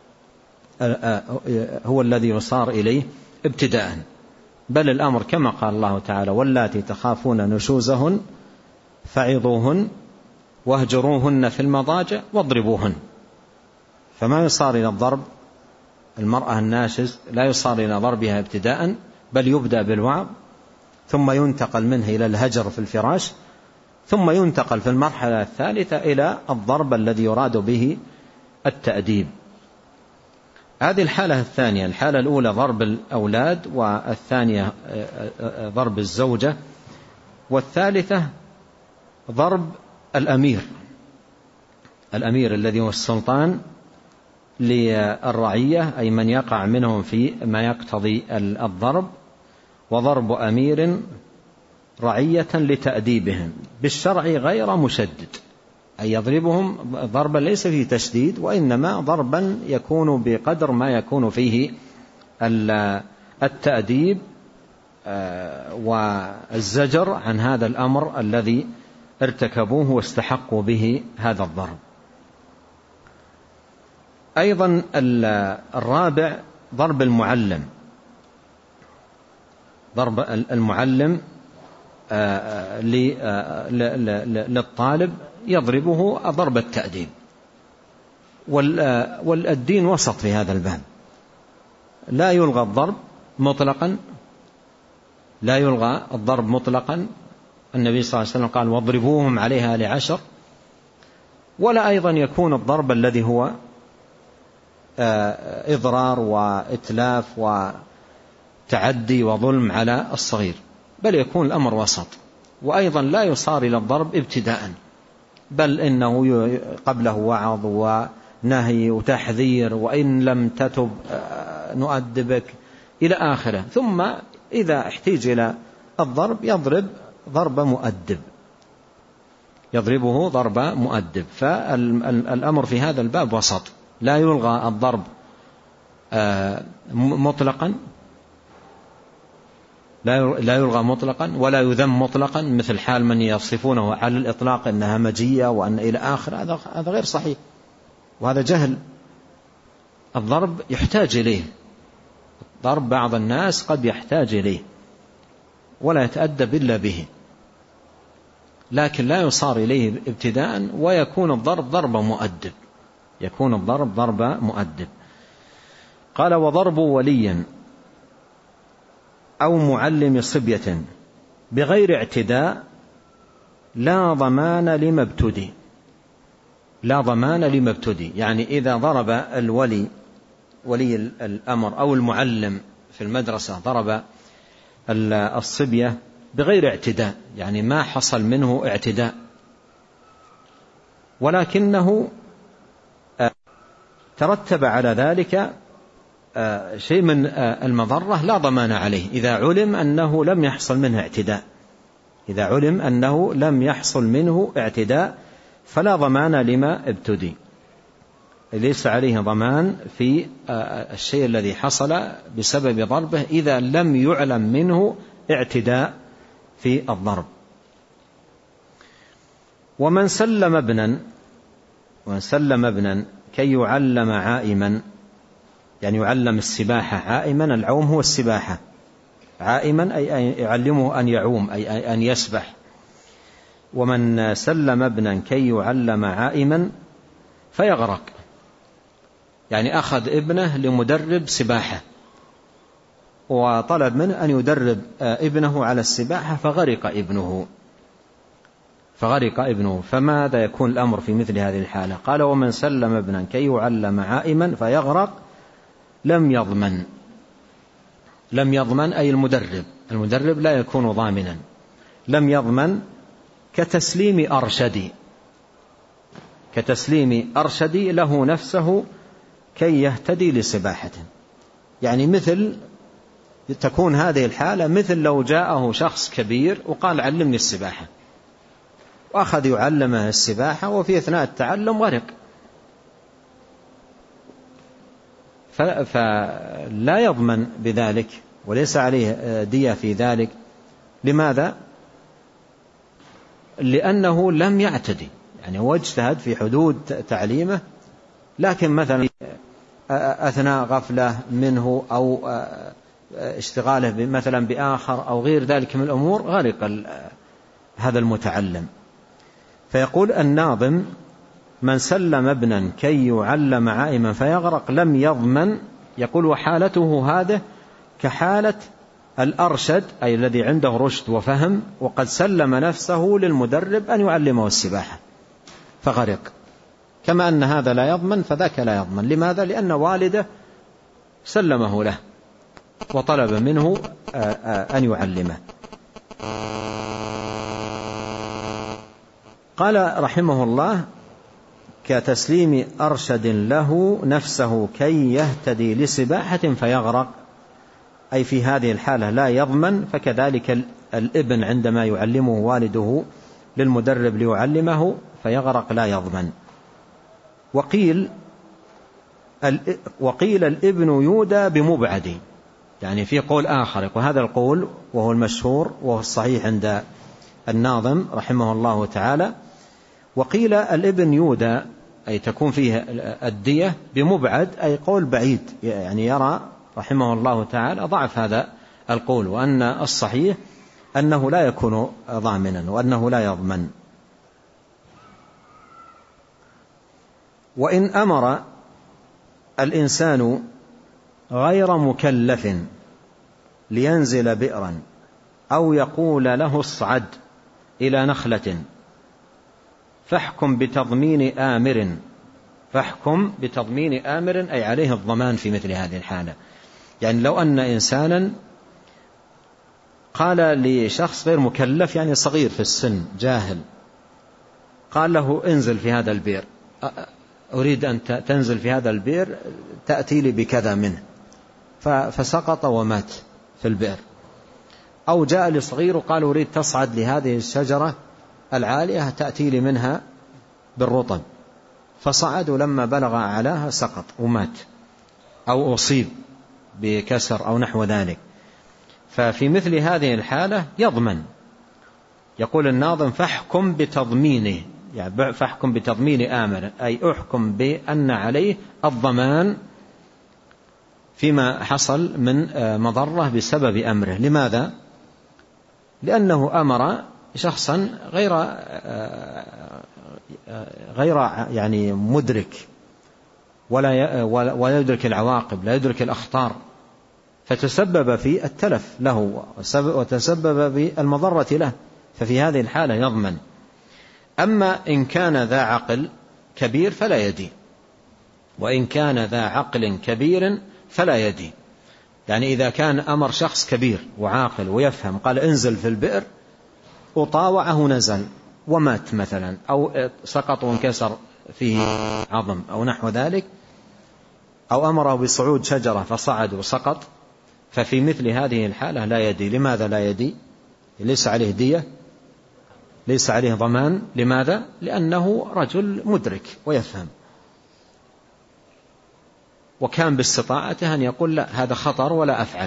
هو الذي يصار إليه ابتداء، بل الأمر كما قال الله تعالى واللاتي تخافون نشوزهن فعظوهن واهجروهن في المضاجع واضربوهن. فما يصار إلى الضرب المرأة الناشز، لا يصار إلى ضربها ابتداء، بل يبدأ بالوعظ ثم ينتقل منه إلى الهجر في الفراش، ثم ينتقل في المرحلة الثالثة إلى الضرب الذي يراد به التأديب. هذه الحالة الثانية. الحالة الأولى ضرب الأولاد، والثانية ضرب الزوجة، والثالثة ضرب الأمير، الأمير الذي هو السلطان للرعية، أي من يقع منهم في ما يقتضي الضرب، وضرب أمير رعية لتأديبهم بالشرع غير مشدد، أي يضربهم ضربا ليس فيه تشديد، وإنما ضربا يكون بقدر ما يكون فيه التأديب والزجر عن هذا الأمر الذي ارتكبوه واستحقوا به هذا الضرب. أيضا الرابع ضرب المعلم، ضرب المعلم للطالب يضربه ضرب التأديب، والدين وسط في هذا الباب، لا يلغى الضرب مطلقا، لا يلغى الضرب مطلقا. النبي صلى الله عليه وسلم قال واضربوهم عليها لعشر، ولا أيضا يكون الضرب الذي هو إضرار وإتلاف وتعدي وظلم على الصغير، بل يكون الأمر وسط. وأيضا لا يصار إلى الضرب ابتداء، بل إنه قبله وعظ ونهي وتحذير، وإن لم تتب نؤدبك إلى آخره، ثم إذا احتاج إلى الضرب يضرب ضرب مؤدب، يضربه ضرب مؤدب. فالأمر في هذا الباب وسط، لا يلغى الضرب مطلقا، لا يلغى مطلقا ولا يذم مطلقا، مثل حال من يصفونه على الإطلاق أنها همجية وأن إلى آخر، هذا غير صحيح وهذا جهل. الضرب يحتاج إليه، ضرب بعض الناس قد يحتاج إليه ولا يتأدب إلا به، لكن لا يصار إليه ابتداء، ويكون الضرب ضرب مؤدب، يكون الضرب ضرب مؤدب. قال وضرب ولي أو معلم صبية بغير اعتداء لا ضمان لما ابتدي، لا ضمان لما ابتدي، يعني إذا ضرب الولي ولي الأمر أو المعلم في المدرسة ضرب الصبية بغير اعتداء، يعني ما حصل منه اعتداء، ولكنه ترتب على ذلك شيء من المضرة، لا ضمان عليه إذا علم أنه لم يحصل منه اعتداء، إذا علم أنه لم يحصل منه اعتداء فلا ضمان لما ابتدي، ليس عليه ضمان في الشيء الذي حصل بسبب ضربه إذا لم يعلم منه اعتداء في الضرب. ومن سلم ابنا ومن سلم ابنا كي يعلم عائما، يعني يعلم السباحة عائما، العوم هو السباحة، عائما أي يعلمه أن يعوم أي أن يسبح. ومن سلم ابنا كي يعلم عائما فيغرق، يعني أخذ ابنه لمدرب سباحة وطلب منه أن يدرب ابنه على السباحة فغرق ابنه فغرق ابنه فماذا يكون الأمر في مثل هذه الحالة؟ قال ومن سلم ابنا كي يعلم عائما فيغرق لم يضمن، لم يضمن أي المدرب، المدرب لا يكون ضامنا، لم يضمن كتسليم أرشدي، كتسليم أرشدي له نفسه كي يهتدي لسباحته، يعني مثل تكون هذه الحالة مثل لو جاءه شخص كبير وقال علمني السباحة، وأخذ يعلمه السباحة وفي أثناء التعلم غرق، فلا يضمن بذلك وليس عليه دية في ذلك. لماذا؟ لأنه لم يعتدي، يعني هو اجتهد في حدود تعليمه، لكن مثلا أثناء غفلة منه أو اشتغاله مثلا بآخر أو غير ذلك من الأمور غرق هذا المتعلم. فيقول الناظم من سلم ابنا كي يعلم عائما فيغرق لم يضمن، يقول وحالته هذه كحالة الأرشد أي الذي عنده رشد وفهم وقد سلم نفسه للمدرب أن يعلمه السباحة فغرق، كما أن هذا لا يضمن فذاك لا يضمن. لماذا؟ لأن والده سلمه له وطلب منه أن يعلمه. قال رحمه الله كتسليم أرشد له نفسه كي يهتدي لسباحة فيغرق، أي في هذه الحالة لا يضمن، فكذلك الابن عندما يعلمه والده للمدرب ليعلمه فيغرق لا يضمن. وقيل وقيل الابن يودى بمبعد، يعني في قول آخر، وهذا القول وهو المشهور وهو الصحيح عند الناظم رحمه الله تعالى، وقيل الابن يودى أي تكون فيه الدية بمبعد أي قول بعيد، يعني يرى رحمه الله تعالى ضعف هذا القول، وأن الصحيح أنه لا يكون ضامنا وأنه لا يضمن. وإن أمر الإنسان غير مكلف لينزل بئرا أو يقول له اصعد إلى نخلة فاحكم بتضمين آمر فاحكم بتضمين آمر أي عليه الضمان في مثل هذه الحالة. يعني لو أن إنسانا قال لشخص غير مكلف يعني صغير في السن جاهل، قال له انزل في هذا البئر، أريد أن تنزل في هذا البئر تأتي لي بكذا منه، فسقط ومات في البئر. أو جاء لصغير وقال أريد تصعد لهذه الشجرة العالية تأتي لي منها بالرطب، فصعد ولما بلغ أعلاها سقط ومات أو أصيب بكسر أو نحو ذلك. ففي مثل هذه الحالة يضمن. يقول الناظم فاحكم بتضمينه، يعني فاحكم بتضمين آمر أي أحكم بأن عليه الضمان فيما حصل من مضرة بسبب أمره. لماذا؟ لأنه أمر شخصا غير غير يعني مدرك ولا ولا يدرك العواقب، لا يدرك الأخطار، فتسبب في التلف له وتسبب بالمضرة له، ففي هذه الحالة يضمن. أما إن كان ذا عقل كبير فلا يدين، وإن كان ذا عقل كبير فلا يدين. يعني إذا كان أمر شخص كبير وعاقل ويفهم، قال انزل في البئر وطاوعه نزل ومات مثلا، أو سقط وانكسر فيه عظم أو نحو ذلك، أو أمره بصعود شجرة فصعد وسقط، ففي مثل هذه الحالة لا يدي. لماذا لا يدي؟ ليس عليه دية، ليس عليه ضمان. لماذا؟ لأنه رجل مدرك ويفهم، وكان باستطاعته أن يقول لا هذا خطر ولا أفعل.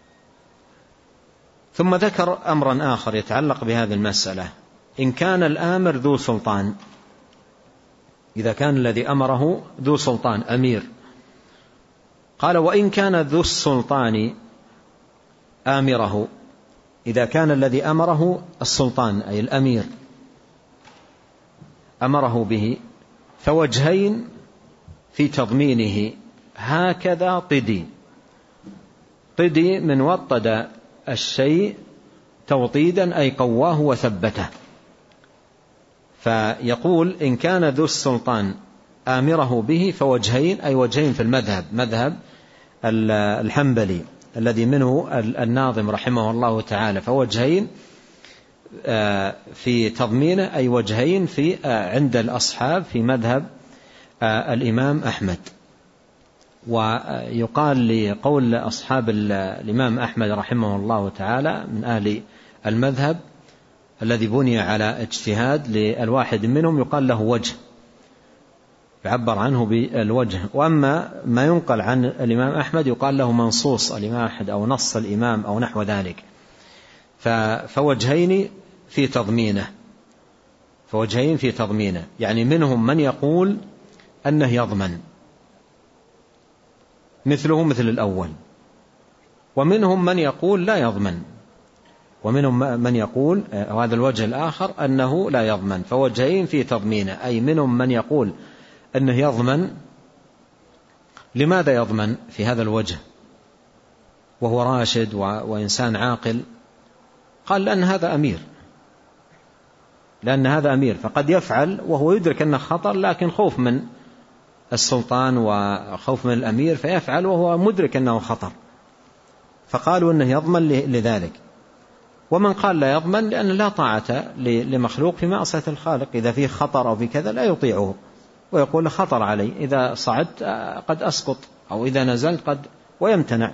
ثم ذكر أمرا آخر يتعلق بهذه المسألة. إن كان الآمر ذو سلطان، إذا كان الذي أمره ذو سلطان أمير، قال وإن كان ذو السلطان آمره، إذا كان الذي أمره السلطان أي الأمير أمره به، فوجهين في تضمينه هكذا طدي. طدي من وطد الشيء توطيدا أي قواه وثبته. فيقول إن كان ذو السلطان آمره به فوجهين، أي وجهين في المذهب، مذهب الحنبلي الذي منه الناظم رحمه الله تعالى، فوجهين في تضمينه أي وجهين في عند الأصحاب في مذهب الإمام أحمد. ويقال لقول أصحاب الإمام أحمد رحمه الله تعالى من أهل المذهب الذي بني على اجتهاد للواحد منهم يقال له وجه، يعبر عنه بالوجه. وأما ما ينقل عن الإمام أحمد يقال له منصوص الإمام أحمد أو نص الإمام أو نحو ذلك. فوجهين في تضمينه، فوجهين في تضمينه، يعني منهم من يقول أنه يضمن مثله مثل الأول، ومنهم من يقول لا يضمن، ومنهم من يقول وهذا الوجه الآخر أنه لا يضمن. فوجهين في تضمينه، أي منهم من يقول أنه يضمن. لماذا يضمن في هذا الوجه وهو راشد وإنسان عاقل؟ قال لأن هذا أمير، لأن هذا أمير فقد يفعل وهو يدرك أنه خطر، لكن خوف من السلطان وخوف من الأمير فيفعل وهو مدرك أنه خطر، فقالوا أنه يضمن لذلك. ومن قال لا يضمن لأن لا طاعة لمخلوق في معصية الخالق، إذا فيه خطر أو في كذا لا يطيعه، ويقول خطر علي، إذا صعدت قد أسقط أو إذا نزلت قد، ويمتنع.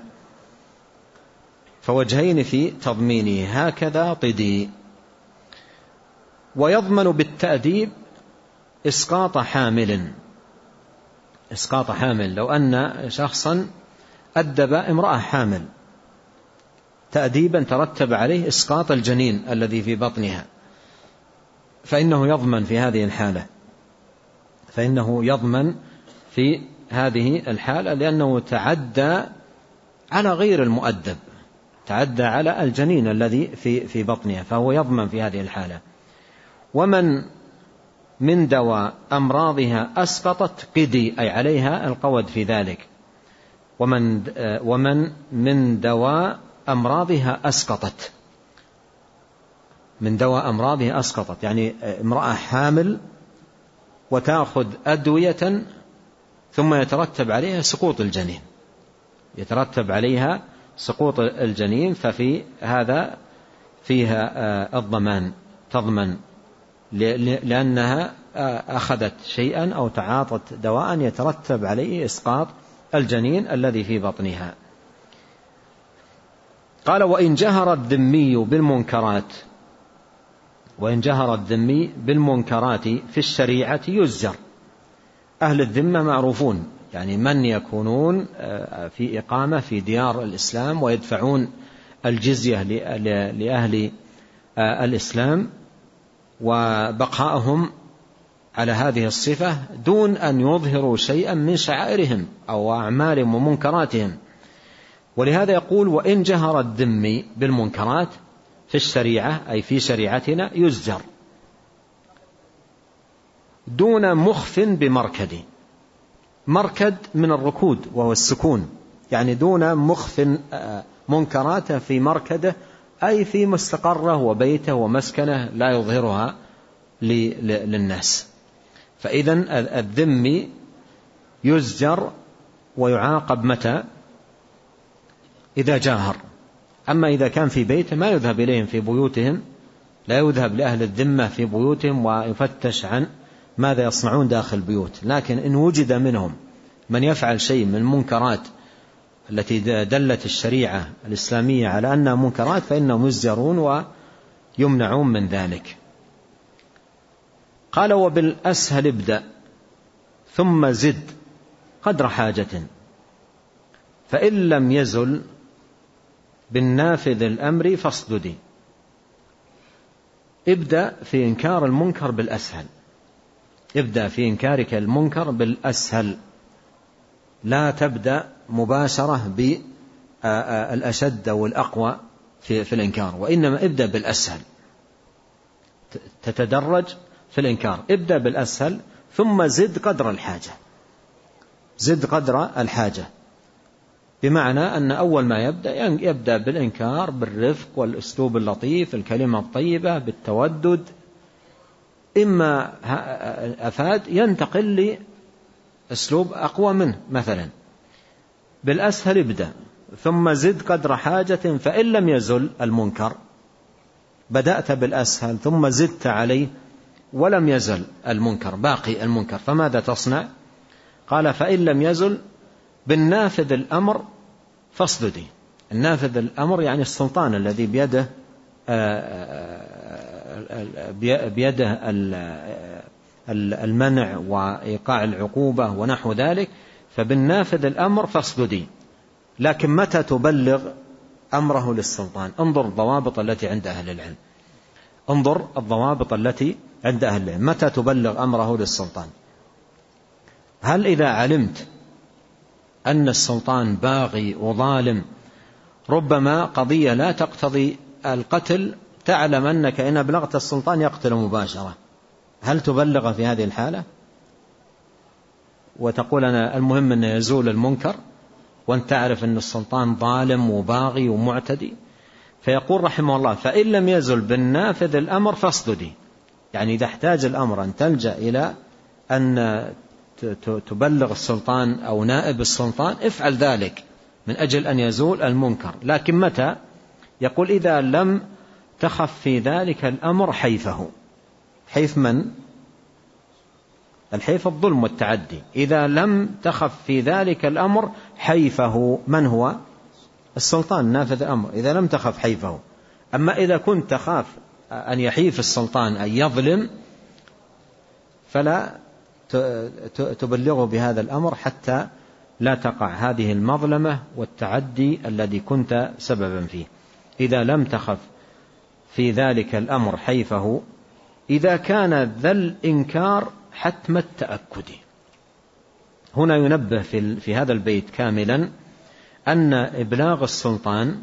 فوجهين في تضمينه هكذا طدي. ويضمن بالتأديب إسقاط حامل، إسقاط حامل، لو أن شخصا أدب امرأة حامل تأديبا ترتب عليه إسقاط الجنين الذي في بطنها، فإنه يضمن في هذه الحالة، فإنه يضمن في هذه الحالة لأنه تعدى على غير المؤدب، تعدى على الجنين الذي في في بطنها، فهو يضمن في هذه الحالة. ومن من دواء أمراضها أسقطت قدي، أي عليها القود في ذلك. ومن, ومن من دواء أمراضها أسقطت، من دواء أمراضها أسقطت يعني امرأة حامل وتأخذ أدوية ثم يترتب عليها سقوط الجنين، يترتب عليها سقوط الجنين، ففي هذا فيها الضمان، تضمن لأنها أخذت شيئا أو تعاطت دواء يترتب عليه إسقاط الجنين الذي في بطنها. قال: وإن جهر الذمي بالمنكرات، وإن جهر الذمي بالمنكرات في الشريعة يزجر. أهل الذمة معروفون، يعني من يكونون في إقامة في ديار الإسلام ويدفعون الجزية لأهل الإسلام، وبقائهم على هذه الصفة دون أن يظهروا شيئا من شعائرهم أو أعمالهم ومنكراتهم. ولهذا يقول: وإن جهر الذمي بالمنكرات في الشريعة، أي في شريعتنا، يزجر دون مخف بمركد. مركد من الركود وهو السكون، يعني دون مخف منكراته في مركده، أي في مستقره وبيته ومسكنه لا يظهرها للناس. فإذن الذمي يزجر ويعاقب متى؟ إذا جاهر. أما إذا كان في بيته ما يذهب إليهم في بيوتهم، لا يذهب لأهل الذمة في بيوتهم ويفتش عن ماذا يصنعون داخل البيوت. لكن إن وجد منهم من يفعل شيء من المنكرات التي دلت الشريعة الإسلامية على أنها منكرات فإنهم يزجرون ويمنعون من ذلك. قال: وبالأسهل ابدأ ثم زد قدر حاجة، فإن لم يزل بالنافذ الأمر فاصدد. ابدأ في إنكار المنكر بالأسهل، ابدأ في إنكارك المنكر بالأسهل، لا تبدأ مباشرة بالأشد والأقوى في, في الإنكار، وإنما ابدأ بالأسهل، تتدرج في الإنكار. ابدأ بالأسهل ثم زد قدر الحاجة، زد قدر الحاجة، بمعنى أن أول ما يبدأ يبدأ بالإنكار بالرفق والأسلوب اللطيف، الكلمة الطيبة، بالتودد. إما أفاد ينتقل لأسلوب أقوى منه، مثلا بالأسهل ابدأ ثم زد قدر حاجة، فإن لم يزل المنكر، بدأت بالأسهل ثم زدت عليه ولم يزل المنكر، باقي المنكر، فماذا تصنع؟ قال: فإن لم يزل بالنافذ الأمر فاصددي. النافذ الأمر يعني السلطان الذي بيده بيده المنع وإيقاع العقوبة ونحو ذلك، فبالنافذ الأمر فاصددي. لكن متى تبلغ أمره للسلطان؟ انظر الضوابط التي عند أهل العلم، انظر الضوابط التي عند أهل العلم. متى تبلغ أمره للسلطان؟ هل إذا علمت أن السلطان باغي وظالم، ربما قضية لا تقتضي القتل، تعلم أنك إن أبلغت السلطان يقتل مباشرة، هل تبلغ في هذه الحالة وتقول أنا المهم أن يزول المنكر وأنت تعرف أن السلطان ظالم وباغي ومعتدي؟ فيقول رحمه الله: فإن لم يزل بالنافذ الأمر فاصددي. يعني إذا احتاج الأمر أن تلجأ إلى أن تبلغ السلطان أو نائب السلطان، افعل ذلك من أجل أن يزول المنكر. لكن متى؟ يقول: إذا لم تخف في ذلك الأمر حيفه. حيف من؟ الحيف الظلم والتعدي. إذا لم تخف في ذلك الأمر حيفه، من هو؟ السلطان نافذ الأمر، إذا لم تخف حيفه. أما إذا كنت تخاف أن يحيف السلطان أن يظلم، فلا تبلغه بهذا الأمر حتى لا تقع هذه المظلمة والتعدي الذي كنت سببا فيه. إذا لم تخف في ذلك الأمر حيفه، إذا كان ذا الإنكار حتم التأكد. هنا ينبه في, في هذا البيت كاملا أن إبلاغ السلطان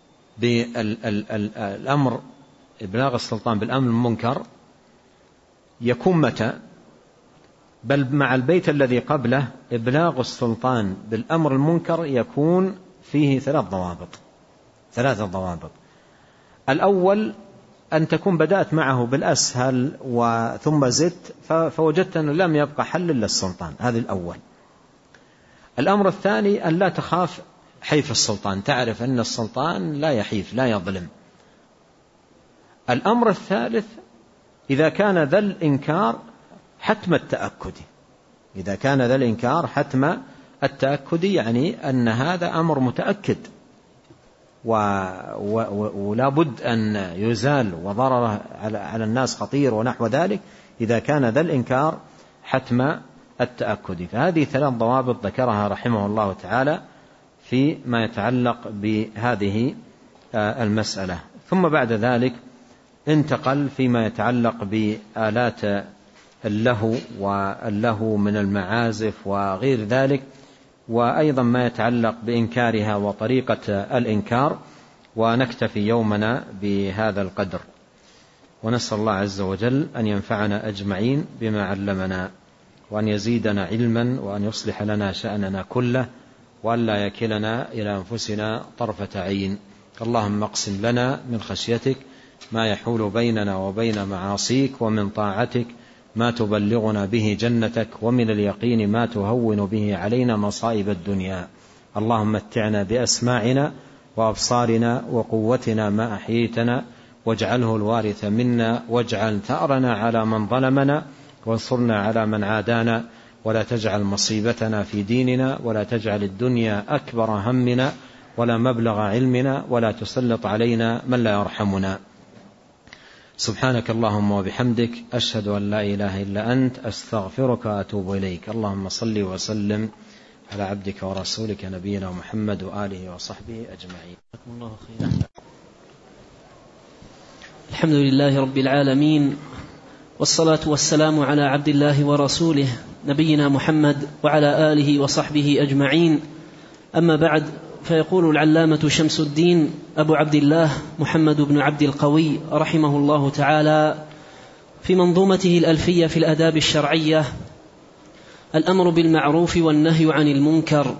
بالأمر إبلاغ السلطان بالأمر المنكر يكون متى؟ بل مع البيت الذي قبله إبلاغ السلطان بالأمر المنكر يكون فيه ثلاث ضوابط ثلاثة ضوابط. الأول أن تكون بدأت معه بالأسهل وثم زدت فوجدت أنه لم يبقى حل إلا السلطان، هذا الأول. الأمر الثاني أن لا تخاف حيف السلطان، تعرف أن السلطان لا يحيف لا يظلم. الأمر الثالث إذا كان ذا الإنكار حتم التأكد، إذا كان ذا الإنكار حتم التأكد يعني أن هذا أمر متأكد ولا بد أن يزال وضرره على الناس خطير ونحو ذلك، إذا كان ذا الإنكار حتم التأكد. فهذه ثلاث ضوابط ذكرها رحمه الله تعالى فيما يتعلق بهذه المسألة. ثم بعد ذلك انتقل فيما يتعلق بآلات اللهو واللهو من المعازف وغير ذلك، وأيضا ما يتعلق بإنكارها وطريقة الإنكار. ونكتفي يومنا بهذا القدر، ونسأل الله عز وجل أن ينفعنا أجمعين بما علمنا، وأن يزيدنا علما، وأن يصلح لنا شأننا كله، وأن لا يكلنا إلى أنفسنا طرفة عين. اللهم اقسم لنا من خشيتك ما يحول بيننا وبين معاصيك، ومن طاعتك ما تبلغنا به جنتك، ومن اليقين ما تهون به علينا مصائب الدنيا. اللهم متعنا بأسماعنا وأبصارنا وقوتنا ما أحييتنا، واجعله الوارث منا، واجعل ثأرنا على من ظلمنا، وانصرنا على من عادانا، ولا تجعل مصيبتنا في ديننا، ولا تجعل الدنيا أكبر همنا ولا مبلغ علمنا، ولا تسلط علينا من لا يرحمنا. سبحانك اللهم وبحمدك، أشهد أن لا إله إلا أنت، أستغفرك وأتوب إليك. اللهم صل وسلم على عبدك ورسولك نبينا محمد وآله وصحبه أجمعين. الله خيرا. الحمد لله رب العالمين، والصلاة والسلام على عبد الله ورسوله نبينا محمد وعلى آله وصحبه أجمعين. أما بعد، فيقول العلامة شمس الدين أبو عبد الله محمد بن عبد القوي رحمه الله تعالى في منظومته الألفية في الآداب الشرعية: الأمر بالمعروف والنهي عن المنكر.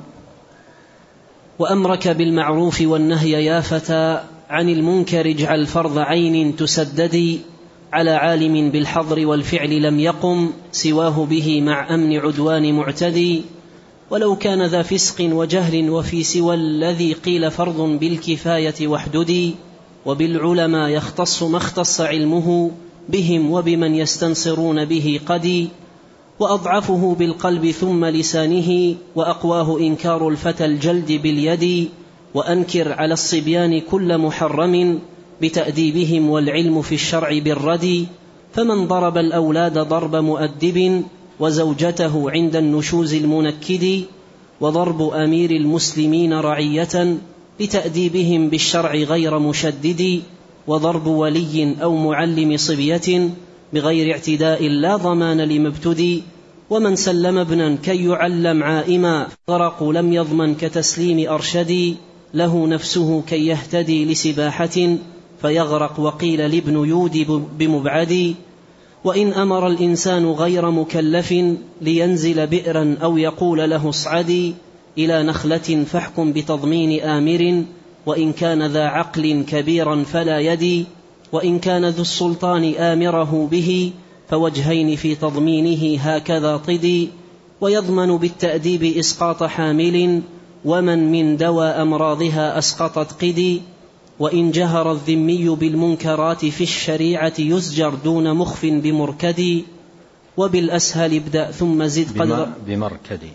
وأمرك بالمعروف والنهي يا فتى، عن المنكر اجعل فرض عين تسددي، على عالم بالحظر والفعل لم يقم، سواه به مع أمن عدوان معتدي. ولو كان ذا فسق وجهل وفي سوى الذي قيل فرض بالكفاية واحددي، وبالعلماء يختص ما اختص علمه، بهم وبمن يستنصرون به قدي. وأضعفه بالقلب ثم لسانه، وأقواه إنكار الفتى الجلد باليد. وأنكر على الصبيان كل محرم، بتأديبهم والعلم في الشرع بالردي. فمن ضرب الأولاد ضرب مؤدب، وزوجته عند النشوز المنكد. وضرب أمير المسلمين رعية، لتأديبهم بالشرع غير مشدد. وضرب ولي أو معلم صبية، بغير اعتداء لا ضمان لمبتدي. ومن سلم ابنا كي يعلم عائما، غرق لم يضمن كتسليم أرشدي. له نفسه كي يهتدي لسباحة، فيغرق وقيل لابن يودي بمبعدي. وإن أمر الإنسان غير مكلف، لينزل بئرا أو يقول له اصعدي إلى نخلة، فاحكم بتضمين آمر. وإن كان ذا عقل كبيرا فلا يدي، وإن كان ذو السلطان آمره به، فوجهين في تضمينه هكذا طدي. ويضمن بالتأديب إسقاط حامل، ومن من دوى أمراضها أسقطت قدي. وإن جهر الذمي بالمنكرات في الشريعة، يزجر دون مخف بمركدي. وبالأسهل ابدأ ثم زد قدر بمركدي.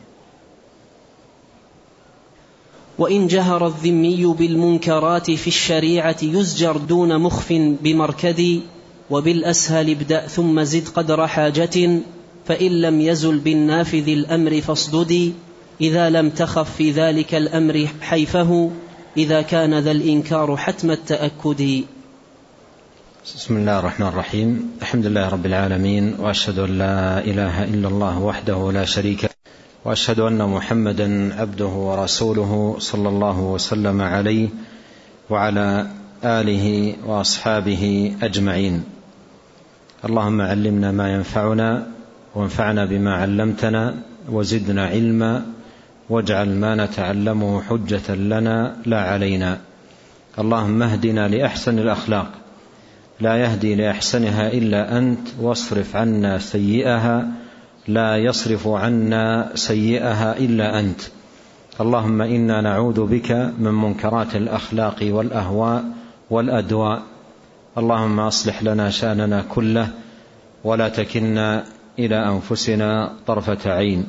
وإن جهر الذمي بالمنكرات في الشريعة، يزجر دون مخف بمركدي. وبالأسهل ابدأ ثم زد قدر حاجة، فإن لم يزل بالنافذ الأمر فاصددي. إذا لم تخف في ذلك الأمر حيفه، إذا كان ذا الإنكار حتم التأكد. بسم الله الرحمن الرحيم. الحمد لله رب العالمين، وأشهد أن لا إله إلا الله وحده لا شريك له، وأشهد أن محمدا عبده ورسوله صلى الله وسلم عليه وعلى آله وأصحابه أجمعين. اللهم علمنا ما ينفعنا وانفعنا بما علمتنا وزدنا علما واجعل ما نتعلمه حجة لنا لا علينا. اللهم اهدنا لأحسن الأخلاق لا يهدي لأحسنها إلا أنت، واصرف عنا سيئها لا يصرف عنا سيئها إلا أنت. اللهم إنا نعوذ بك من منكرات الأخلاق والأهواء والأدواء. اللهم أصلح لنا شأننا كله ولا تكلنا إلى أنفسنا طرفة عين.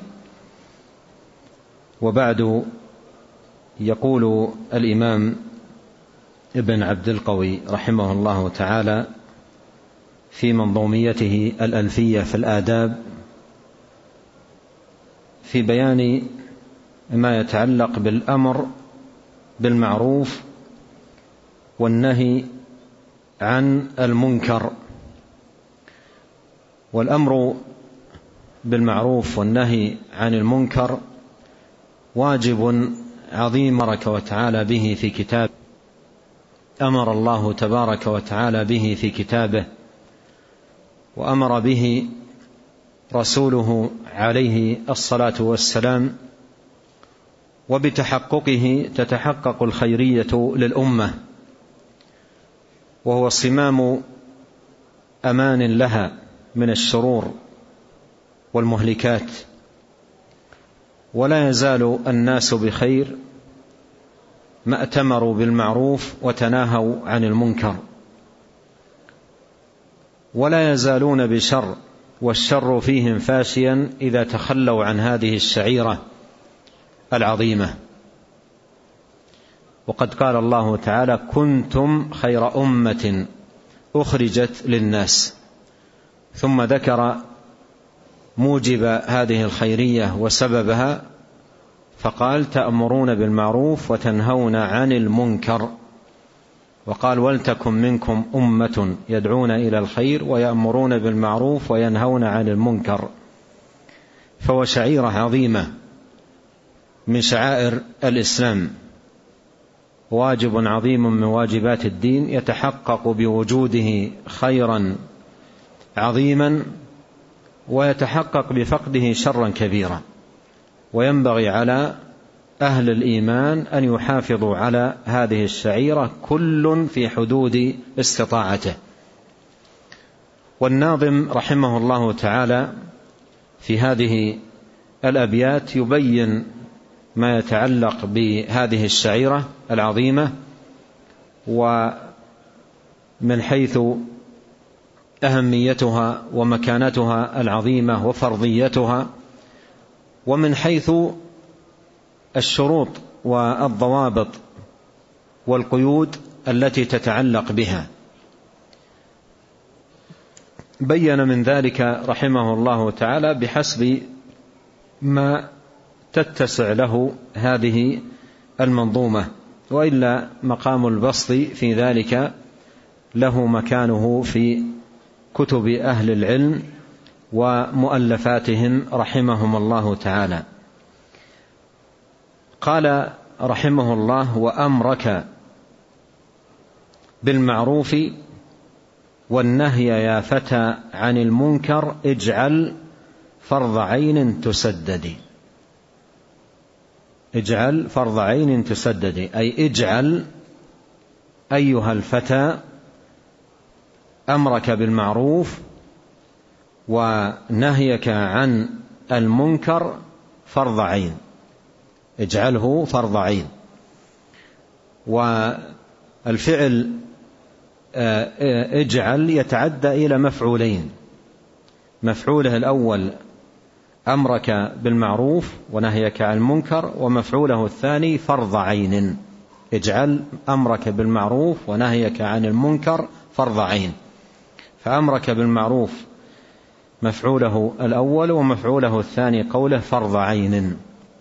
وبعد، يقول الإمام ابن عبد القوي رحمه الله تعالى في منظوميته الألفية في الآداب في بيان ما يتعلق بالأمر بالمعروف والنهي عن المنكر. والأمر بالمعروف والنهي عن المنكر واجب عظيم تبارك وتعالى به في كتابه، أمر الله تبارك وتعالى به في كتابه، وأمر به رسوله عليه الصلاة والسلام، وبتحققه تتحقق الخيرية للأمة، وهو صمام أمان لها من الشرور والمهلكات. ولا يزال الناس بخير ما ائتمروا بالمعروف وتناهوا عن المنكر، ولا يزالون بشر والشر فيهم فاشيا إذا تخلوا عن هذه الشعيرة العظيمة. وقد قال الله تعالى: كنتم خير أمة أخرجت للناس، ثم ذكر موجب هذه الخيرية وسببها فقال: تأمرون بالمعروف وتنهون عن المنكر. وقال: ولتكن منكم أمة يدعون إلى الخير ويأمرون بالمعروف وينهون عن المنكر. فهو شعيرة عظيمة من شعائر الإسلام، واجب عظيم من واجبات الدين، يتحقق بوجوده خيرا عظيما ويتحقق بفقده شرا كبيرا. وينبغي على أهل الإيمان أن يحافظوا على هذه الشعيرة كل في حدود استطاعته. والناظم رحمه الله تعالى في هذه الأبيات يبين ما يتعلق بهذه الشعيرة العظيمة، ومن حيث أهميتها ومكانتها العظيمة وفرضيتها، ومن حيث الشروط والضوابط والقيود التي تتعلق بها. بين من ذلك رحمه الله تعالى بحسب ما تتسع له هذه المنظومة، وإلا مقام البسط في ذلك له مكانه في كتب أهل العلم ومؤلفاتهم رحمهم الله تعالى. قال رحمه الله: وأمرك بالمعروف والنهي يا فتى عن المنكر اجعل فرض عين تسدد. اجعل فرض عين تسدد، أي اجعل أيها الفتى أمرك بالمعروف ونهيك عن المنكر فرض عين، اجعله فرض عين. والفعل اجعل يتعدى إلى مفعولين: مفعوله الأول أمرك بالمعروف ونهيك عن المنكر، ومفعوله الثاني فرض عين. اجعل أمرك بالمعروف ونهيك عن المنكر فرض عين، فأمرك بالمعروف مفعوله الأول، ومفعوله الثاني قوله فرض عين.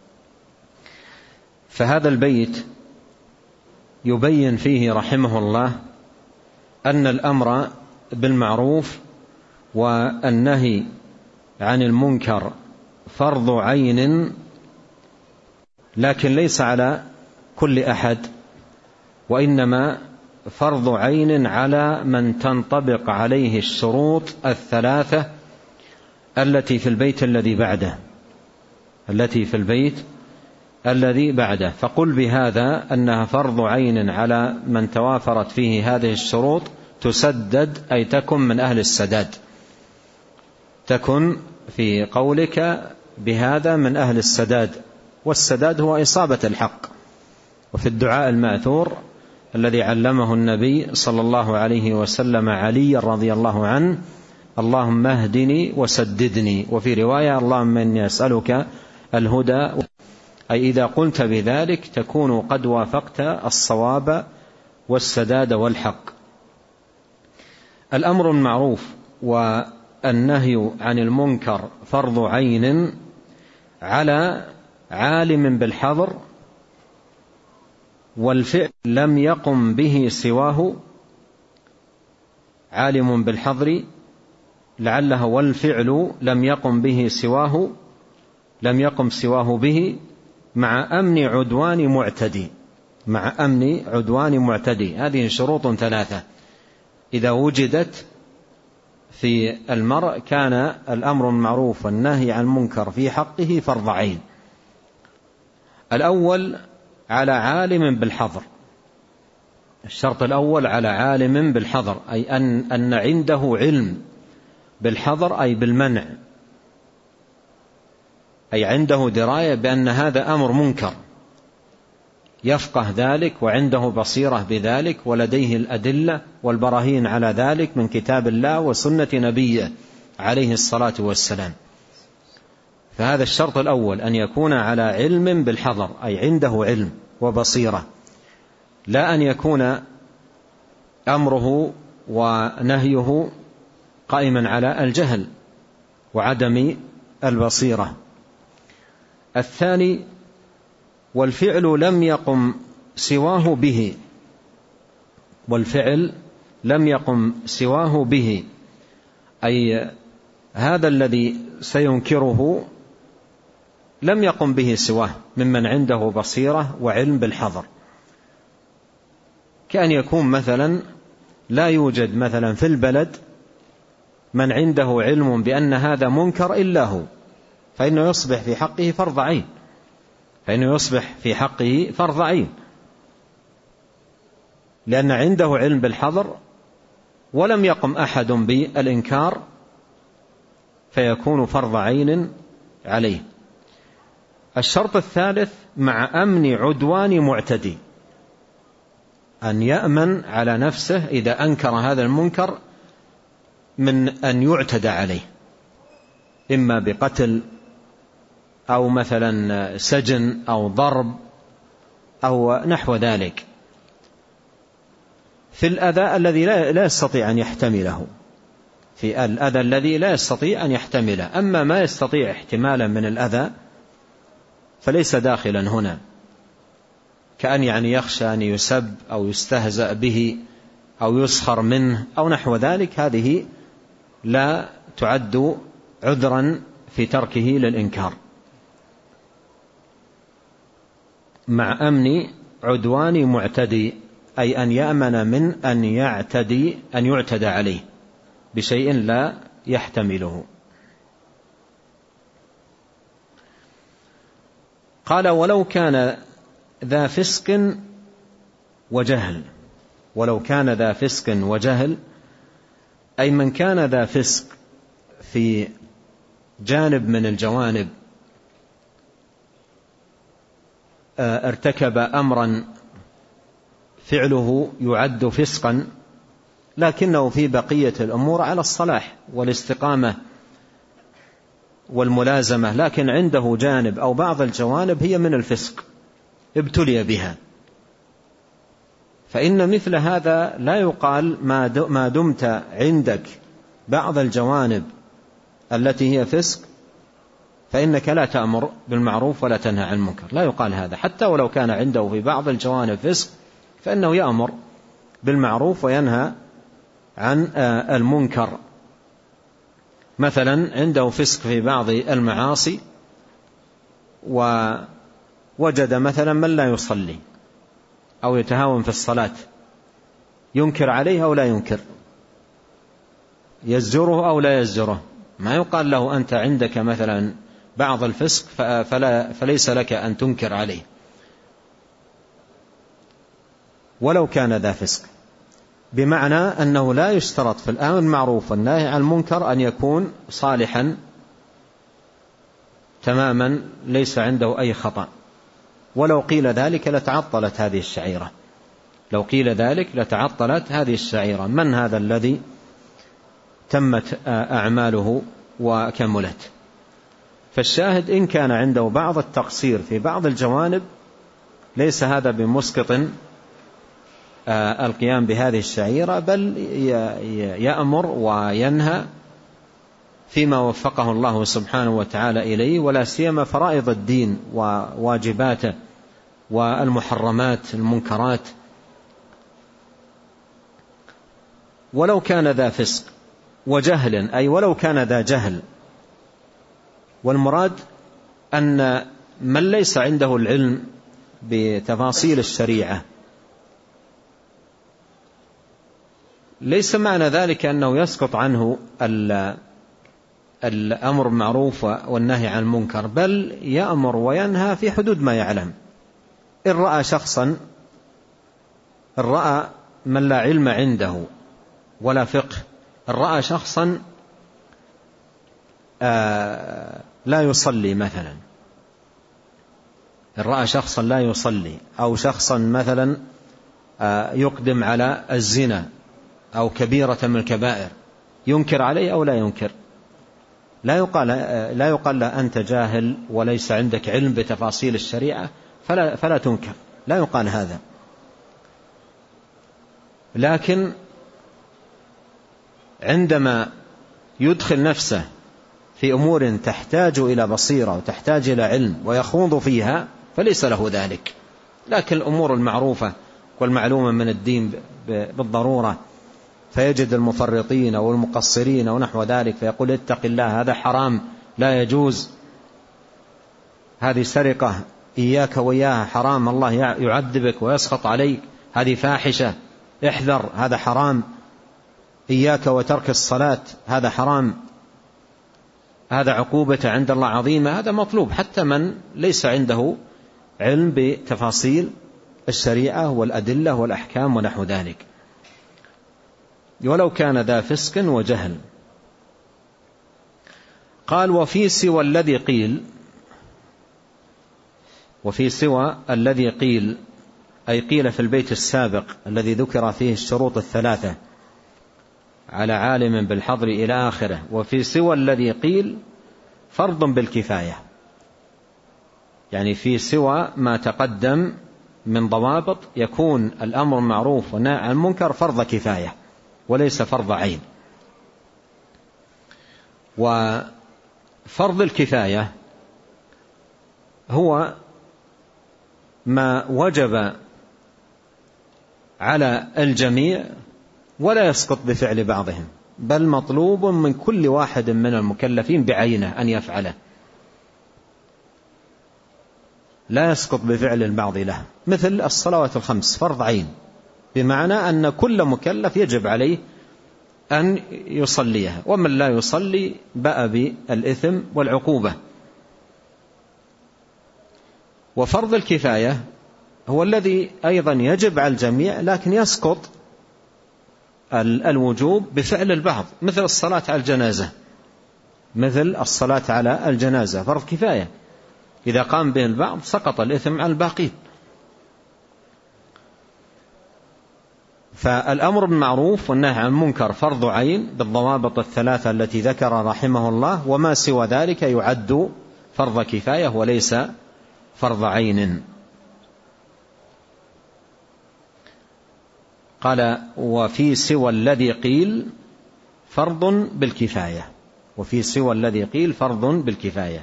فهذا البيت يبين فيه رحمه الله أن الأمر بالمعروف والنهي عن المنكر فرض عين، لكن ليس على كل أحد، وإنما فرض عين على من تنطبق عليه الشروط الثلاثة التي في البيت الذي بعده التي في البيت الذي بعده فقل بهذا أنها فرض عين على من توافرت فيه هذه الشروط تسدد، أي تكن من أهل السداد، تكن في قولك بهذا من أهل السداد. والسداد هو إصابة الحق. وفي الدعاء المأثور الذي علمه النبي صلى الله عليه وسلم علي رضي الله عنه: اللهم اهدني وسددني، وفي رواية: اللهم إني أسألك الهدى. أي إذا قلت بذلك تكون قد وافقت الصواب والسداد والحق. الأمر المعروف والنهي عن المنكر فرض عين على عالم بالحظر، والفعل لم يقم به سواه. عالم بالحظر لعله والفعل لم يقم به سواه لم يقم سواه به مع أمن عدوان معتدي مع أمن عدوان معتدي. هذه شروط ثلاثة إذا وجدت في المرء كان الأمر المعروف والنهي عن المنكر في حقه فرض عين. الأول على عالم بالحظر. الشرط الأول على عالم بالحظر، أي أن, أن عنده علم بالحظر، أي بالمنع، أي عنده دراية بأن هذا أمر منكر، يفقه ذلك وعنده بصيرة بذلك ولديه الأدلة والبراهين على ذلك من كتاب الله وسنة نبيه عليه الصلاة والسلام. فهذا الشرط الأول، أن يكون على علم بالحظر، أي عنده علم وبصيرة، لا أن يكون أمره ونهيه قائما على الجهل وعدم البصيرة. الثاني: والفعل لم يقم سواه به. والفعل لم يقم سواه به، أي هذا الذي سينكره لم يقم به سواه ممن عنده بصيرة وعلم بالحظر. كأن يكون مثلا لا يوجد مثلا في البلد من عنده علم بأن هذا منكر إلا هو، فإنه يصبح في حقه فرض عين فإنه يصبح في حقه فرض عين لأن عنده علم بالحظر ولم يقم أحد بالإنكار، فيكون فرض عين عليه. الشرط الثالث: مع أمن عدوان معتدي، أن يأمن على نفسه إذا أنكر هذا المنكر من أن يعتدى عليه، إما بقتل أو مثلا سجن أو ضرب أو نحو ذلك، في الأذى الذي لا يستطيع أن يحتمله في الأذى الذي لا يستطيع أن يحتمله. أما ما يستطيع احتمالا من الأذى فليس داخلا هنا، كأن يعني يخشى أن يسب أو يستهزأ به أو يسخر منه أو نحو ذلك، هذه لا تعد عذرا في تركه للإنكار. مع أمن عدوان معتدي، أي أن يأمن من أن يعتدي أن يعتدى عليه بشيء لا يحتمله. قال: ولو كان ذا فسق وجهل. ولو كان ذا فسق وجهل، أي من كان ذا فسق في جانب من الجوانب، ارتكب أمرا فعله يعد فسقا، لكنه في بقية الأمور على الصلاح والاستقامة والملازمة، لكن عنده جانب أو بعض الجوانب هي من الفسق ابتلي بها، فإن مثل هذا لا يقال ما دمت عندك بعض الجوانب التي هي فسق فإنك لا تأمر بالمعروف ولا تنهى عن المنكر، لا يقال هذا. حتى ولو كان عنده في بعض الجوانب فسق فإنه يأمر بالمعروف وينهى عن المنكر. مثلا عنده فسق في بعض المعاصي ووجد مثلا من لا يصلي أو يتهاون في الصلاة ينكر عليه أو لا ينكر، يزجره أو لا يزجره. ما يقال له أنت عندك مثلا بعض الفسق فلا فليس لك أن تنكر عليه ولو كان ذا فسق، بمعنى أنه لا يشترط في الأمر المعروف والنهي عن المنكر أن يكون صالحا تماما ليس عنده أي خطأ. ولو قيل ذلك لتعطلت هذه الشعيرة، لو قيل ذلك لتعطلت هذه الشعيرة. من هذا الذي تمت أعماله وكملت؟ فالشاهد إن كان عنده بعض التقصير في بعض الجوانب ليس هذا بمسقط القيام بهذه الشعيرة، بل يأمر وينهى فيما وفقه الله سبحانه وتعالى إليه، ولا سيما فرائض الدين وواجباته والمحرمات المنكرات. ولو كان ذا فسق وجهل، أي ولو كان ذا جهل، والمراد أن من ليس عنده العلم بتفاصيل الشريعة ليس معنى ذلك أنه يسقط عنه الأمر بالمعروف والنهي عن المنكر، بل يأمر وينهى في حدود ما يعلم. إن رأى شخصا، إن رأى من لا علم عنده ولا فقه، إن رأى شخصا آه لا يصلي مثلا، إن رأى شخصا لا يصلي، أو شخصا مثلا آه يقدم على الزنا أو كبيرة من الكبائر، ينكر عليه أو لا ينكر؟ لا يقال لا يقال له أنت جاهل وليس عندك علم بتفاصيل الشريعة فلا, فلا تنكر، لا يقال هذا. لكن عندما يدخل نفسه في أمور تحتاج إلى بصيرة وتحتاج إلى علم ويخوض فيها فليس له ذلك. لكن الأمور المعروفة والمعلومة من الدين بالضرورة فيجد المفرطين والمقصرين ونحو ذلك فيقول اتق الله، هذا حرام لا يجوز، هذه سرقة إياك وإياها حرام، الله يعذبك ويسخط عليك، هذه فاحشة احذر هذا حرام، إياك وترك الصلاة هذا حرام، هذا عقوبة عند الله عظيمة. هذا مطلوب حتى من ليس عنده علم بتفاصيل الشريعة والأدلة والأحكام ونحو ذلك، ولو كان ذا فسق وجهل. قال وفي سوى الذي قيل، وفي سوى الذي قيل أي قيل في البيت السابق الذي ذكر فيه الشروط الثلاثة على عالم بالحظر إلى آخره. وفي سوى الذي قيل فرض بالكفاية، يعني في سوى ما تقدم من ضوابط يكون الأمر المعروف والنهي عن المنكر فرض كفاية وليس فرض عين. وفرض الكفاية هو ما وجب على الجميع ولا يسقط بفعل بعضهم، بل مطلوب من كل واحد من المكلفين بعينه أن يفعله، لا يسقط بفعل البعض له. مثل الصلوات الخمس فرض عين، بمعنى أن كل مكلف يجب عليه أن يصليها، ومن لا يصلي بأ بالإثم والعقوبة. وفرض الكفاية هو الذي أيضا يجب على الجميع لكن يسقط الوجوب بفعل البعض، مثل الصلاة على الجنازة، مثل الصلاة على الجنازة فرض كفاية، إذا قام به البعض سقط الإثم على الباقين. فالأمر بالمعروف والنهي عن المنكر فرض عين بالضوابط الثلاثة التي ذكر رحمه الله، وما سوى ذلك يعد فرض كفاية وليس فرض عين. قال وفي سوى الذي قيل فرض بالكفاية، وفي سوى الذي قيل فرض بالكفاية.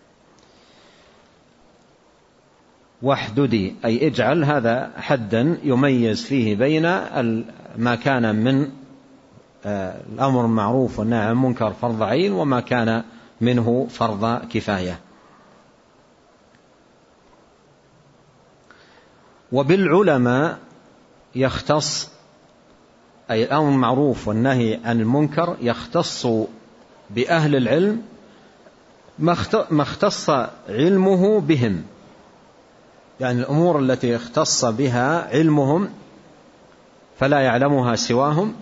واحددي أي اجعل هذا حدا يميز فيه بين ما كان من الأمر المعروف والنهي عن المنكر فرض عين وما كان منه فرض كفاية. وبالعلماء يختص أي الأمر بالمعروف والنهي عن المنكر يختص بأهل العلم ما اختص علمه بهم، يعني الأمور التي اختص بها علمهم فلا يعلمها سواهم،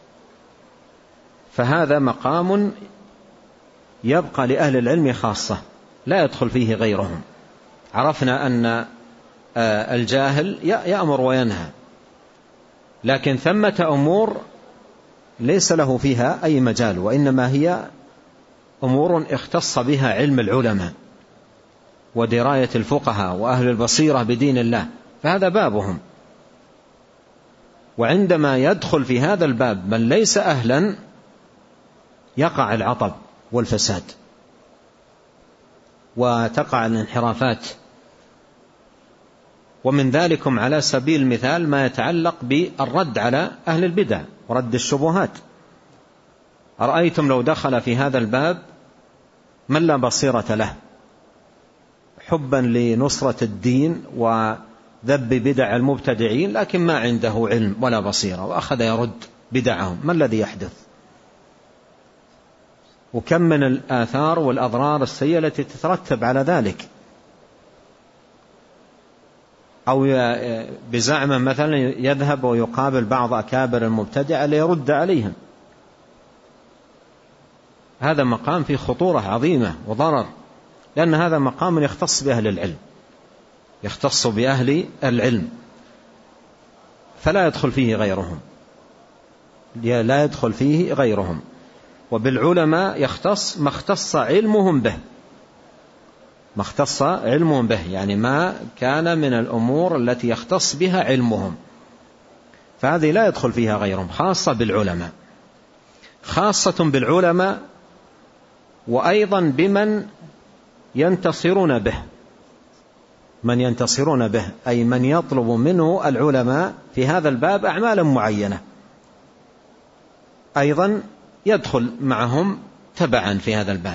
فهذا مقام يبقى لأهل العلم خاصة لا يدخل فيه غيرهم. عرفنا أن الجاهل يأمر وينهى، لكن ثمة أمور ليس له فيها أي مجال، وإنما هي أمور اختص بها علم العلماء ودراية الفقهاء وأهل البصيرة بدين الله، فهذا بابهم. وعندما يدخل في هذا الباب من ليس أهلا يقع العطب والفساد وتقع الانحرافات. ومن ذلكم على سبيل المثال ما يتعلق بالرد على أهل البدع ورد الشبهات. أرأيتم لو دخل في هذا الباب من لا بصيرة له حبا لنصرة الدين وذب بدع المبتدعين، لكن ما عنده علم ولا بصيرة وأخذ يرد بدعهم، ما الذي يحدث؟ وكم من الآثار والأضرار السيئة التي تترتب على ذلك. أو بزعمه مثلا يذهب ويقابل بعض أكابر المبتدعة ليرد عليهم، هذا مقام فيه خطورة عظيمة وضرر، لأن هذا مقام يختص بأهل العلم، يختص بأهل العلم فلا يدخل فيه غيرهم، لا يدخل فيه غيرهم. وبالعلماء يختص ما اختص علمهم به، ما اختص علمهم به يعني ما كان من الأمور التي يختص بها علمهم، فهذه لا يدخل فيها غيرهم، خاصة بالعلماء، خاصة بالعلماء وأيضا بمن ينتصرون به، من ينتصرون به أي من يطلب منه العلماء في هذا الباب أعمالا معينة أيضا يدخل معهم تبعا في هذا الباب.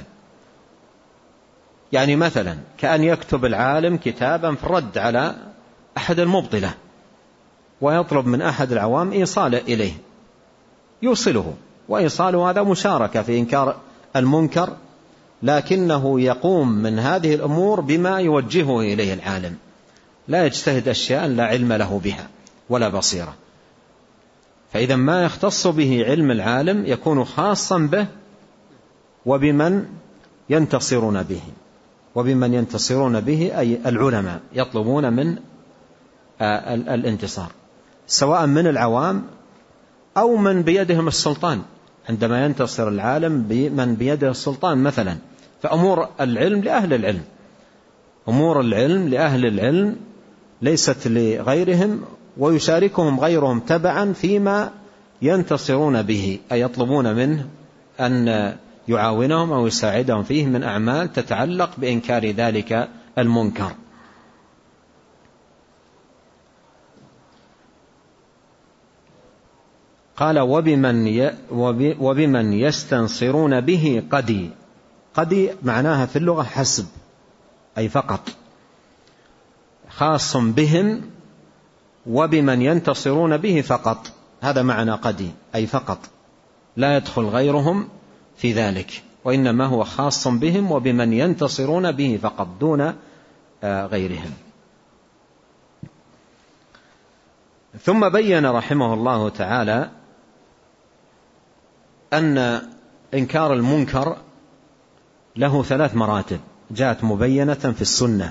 يعني مثلا كأن يكتب العالم كتابا في الرد على أحد المبطلة ويطلب من أحد العوام إيصاله إليه، يوصله، وإيصاله هذا مشاركة في إنكار المنكر، لكنه يقوم من هذه الأمور بما يوجهه إليه العالم، لا يجتهد أشياء لا علم له بها ولا بصيرة. فإذا ما يختص به علم العالم يكون خاصا به وبمن ينتصرون به، وبمن ينتصرون به أي العلماء يطلبون من الانتصار، سواء من العوام أو من بيدهم السلطان، عندما ينتصر العالم بمن بيده السلطان مثلا. فأمور العلم لأهل العلم، أمور العلم لأهل العلم ليست لغيرهم، ويشاركهم غيرهم تبعا فيما ينتصرون به، أي يطلبون منه أن يعاونهم أو يساعدهم فيه من أعمال تتعلق بإنكار ذلك المنكر. قال وبمن, وبمن يستنصرون به قدي. قدي معناها في اللغة حسب، أي فقط، خاص بهم وبمن ينتصرون به فقط، هذا معنى قدي، أي فقط، لا يدخل غيرهم في ذلك، وإنما هو خاص بهم وبمن ينتصرون به فقط دون غيرهم. ثم بين رحمه الله تعالى أن إنكار المنكر له ثلاث مراتب جاءت مبينة في السنة.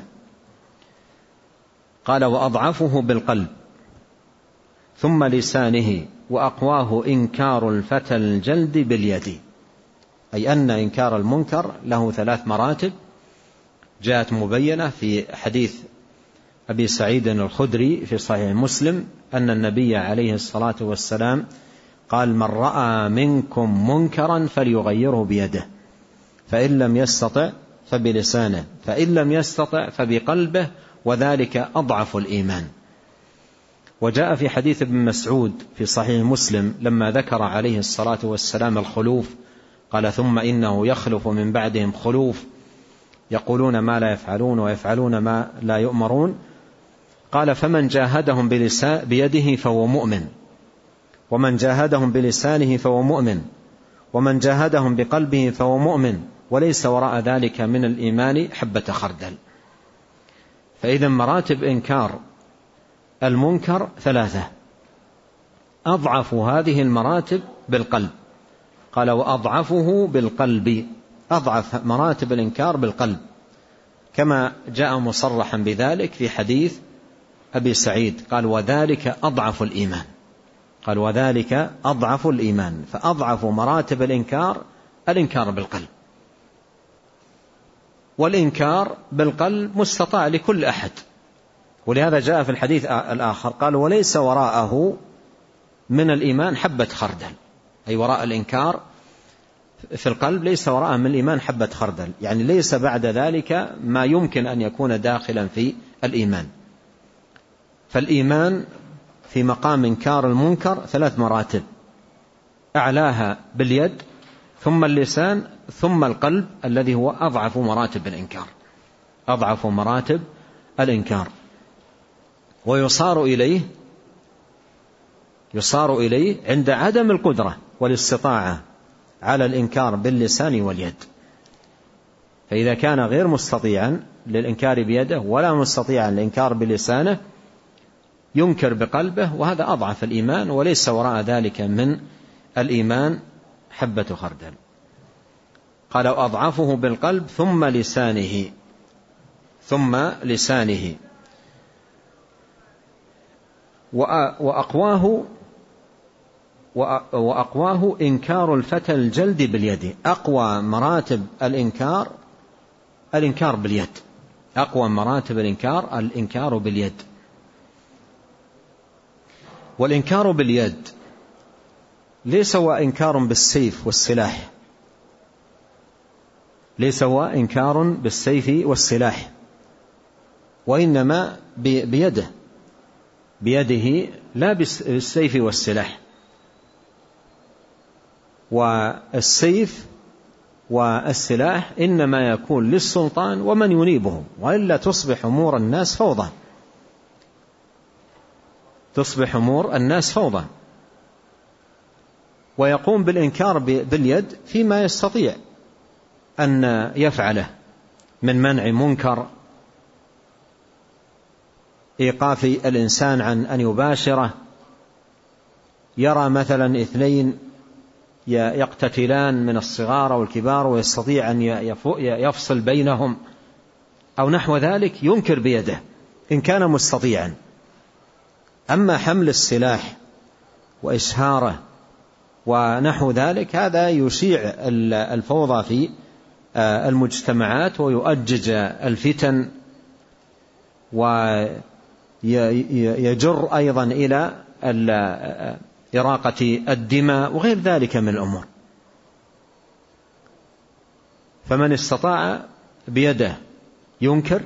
قال وأضعفه بالقلب ثم لسانه وأقواه إنكار الفتى الجلد باليد، أي أن إنكار المنكر له ثلاث مراتب جاءت مبينة في حديث أبي سعيد الخدري في صحيح مسلم أن النبي عليه الصلاة والسلام قال من رأى منكم منكرا فليغيره بيده، فإن لم يستطع فبلسانه، فإن لم يستطع فبقلبه، وذلك أضعف الإيمان. وجاء في حديث ابن مسعود في صحيح مسلم لما ذكر عليه الصلاة والسلام الخلوف قال ثم إنه يخلف من بعدهم خلوف يقولون ما لا يفعلون ويفعلون ما لا يؤمرون، قال فمن جاهدهم بيده فهو مؤمن، ومن جاهدهم بلسانه فهو مؤمن، ومن جاهدهم بقلبه فهو مؤمن، وليس وراء ذلك من الإيمان حبة خردل. فإذا مراتب إنكار المنكر ثلاثة، أضعف هذه المراتب بالقلب. قال وأضعفه بالقلب، أضعف مراتب الإنكار بالقلب، كما جاء مصرحا بذلك في حديث أبي سعيد، قال وذلك أضعف الإيمان، قال وذلك أضعف الإيمان. فأضعف مراتب الإنكار الإنكار بالقلب، والإنكار بالقلب مستطاع لكل أحد، ولهذا جاء في الحديث الآخر قال وليس وراءه من الإيمان حبة خردل، أي وراء الإنكار في القلب ليس وراءه من الإيمان حبة خردل، يعني ليس بعد ذلك ما يمكن أن يكون داخلا في الإيمان. فالإيمان في مقام إنكار المنكر ثلاث مراتب، أعلاها باليد، ثم اللسان، ثم القلب الذي هو أضعف مراتب الإنكار، أضعف مراتب الإنكار. ويصار إليه يصار إليه عند عدم القدرة والاستطاعة على الإنكار باللسان واليد. فإذا كان غير مستطيعا للإنكار بيده ولا مستطيعا للإنكار بلسانه ينكر بقلبه، وهذا أضعف الإيمان، وليس وراء ذلك من الإيمان حبة خردل. قال أضعفه بالقلب ثم لسانه، ثم لسانه وأقواه وأقواه إنكار الفتى الجلد باليد. أقوى مراتب الإنكار الإنكار باليد، أقوى مراتب الإنكار الإنكار باليد. والإنكار باليد ليس هو إنكار بالسيف والسلاح، ليس هو إنكار بالسيف والسلاح، وإنما بيده، بيده لا بالسيف والسلاح. والسيف والسلاح إنما يكون للسلطان ومن ينيبهم، وإلا تصبح أمور الناس فوضى، تصبح أمور الناس فوضى. ويقوم بالإنكار باليد فيما يستطيع أن يفعله من منع منكر، إيقاف الإنسان عن أن يباشره، يرى مثلا اثنين يقتتلان من الصغار أو الكبار ويستطيع أن يفصل بينهم أو نحو ذلك، ينكر بيده إن كان مستطيعا. أما حمل السلاح وإسهاره ونحو ذلك هذا يشيع الفوضى في المجتمعات ويؤجج الفتن، ويجر أيضا إلى إراقة الدماء وغير ذلك من الأمور. فمن استطاع بيده ينكر،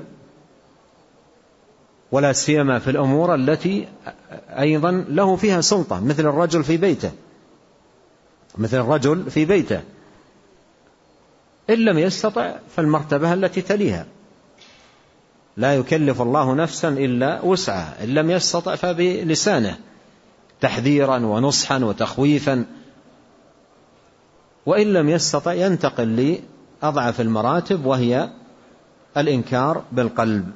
ولا سيما في الأمور التي أيضا له فيها سلطة، مثل الرجل في بيته، مثل الرجل في بيته إن لم يستطع فالمرتبة التي تليها، لا يكلف الله نفسا إلا وسعها، إن لم يستطع فبلسانه تحذيرا ونصحا وتخويفا، وإن لم يستطع ينتقل لأضعف المراتب وهي الإنكار بالقلب.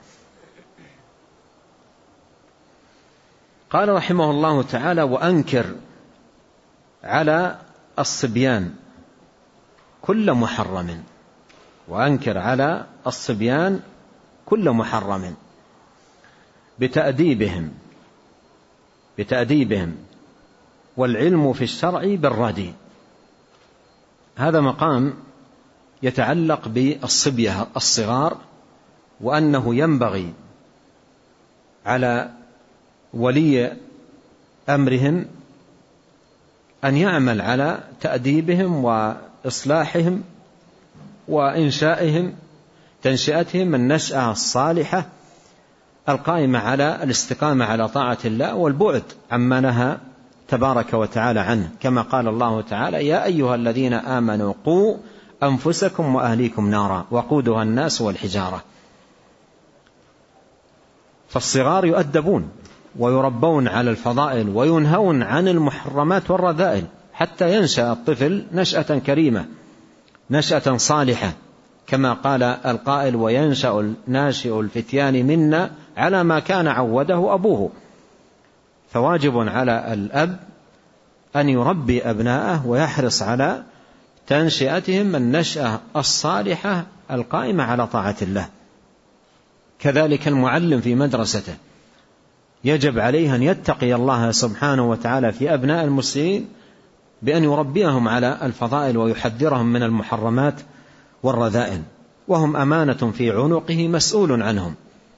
قال رحمه الله تعالى وأنكر على الصبيان كل محرم، وأنكر على الصبيان كل محرم بتأديبهم بتأديبهم والعلم في الشرع بالردي. هذا مقام يتعلق بالصبية الصغار، وأنه ينبغي على ولي أمرهم أن يعمل على تأديبهم وإصلاحهم وإنشائهم، تنشئتهم النشأة الصالحة القائمة على الاستقامة على طاعة الله والبعد عما نهى تبارك وتعالى عنه، كما قال الله تعالى يا أيها الذين آمنوا قوا أنفسكم وأهليكم نارا وقودها الناس والحجارة. فالصغار يؤدبون ويربون على الفضائل وينهون عن المحرمات والرذائل حتى ينشأ الطفل نشأة كريمة، نشأة صالحة، كما قال القائل: وينشأ الناشئ الفتيان منا على ما كان عوده أبوه. فواجب على الأب أن يربي أبناءه ويحرص على تنشئتهم النشأة الصالحة القائمة على طاعة الله. كذلك المعلم في مدرسته يجب عليه أن يتقي الله سبحانه وتعالى في أبناء المسلمين بأن يربيهم على الفضائل ويحذرهم من المحرمات والرذائل، وهم أمانة في عنقه مسؤول عنهم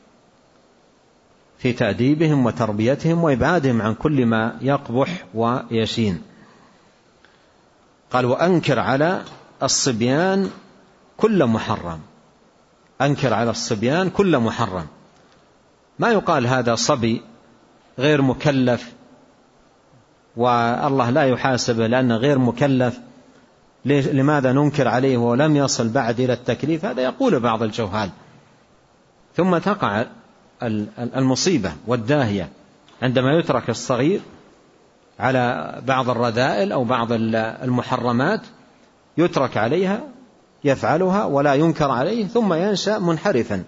في تأديبهم وتربيتهم وإبعادهم عن كل ما يقبح ويشين. قال: وأنكر على الصبيان كل محرم. أنكر على الصبيان كل محرم، ما يقال هذا صبي غير مكلف والله لا يحاسبه لأنه غير مكلف، لماذا ننكر عليه ولم يصل بعد إلى التكليف؟ هذا يقول بعض الجهال. ثم تقع المصيبة والداهية عندما يترك الصغير على بعض الرذائل أو بعض المحرمات، يترك عليها يفعلها ولا ينكر عليه، ثم ينشأ منحرفا،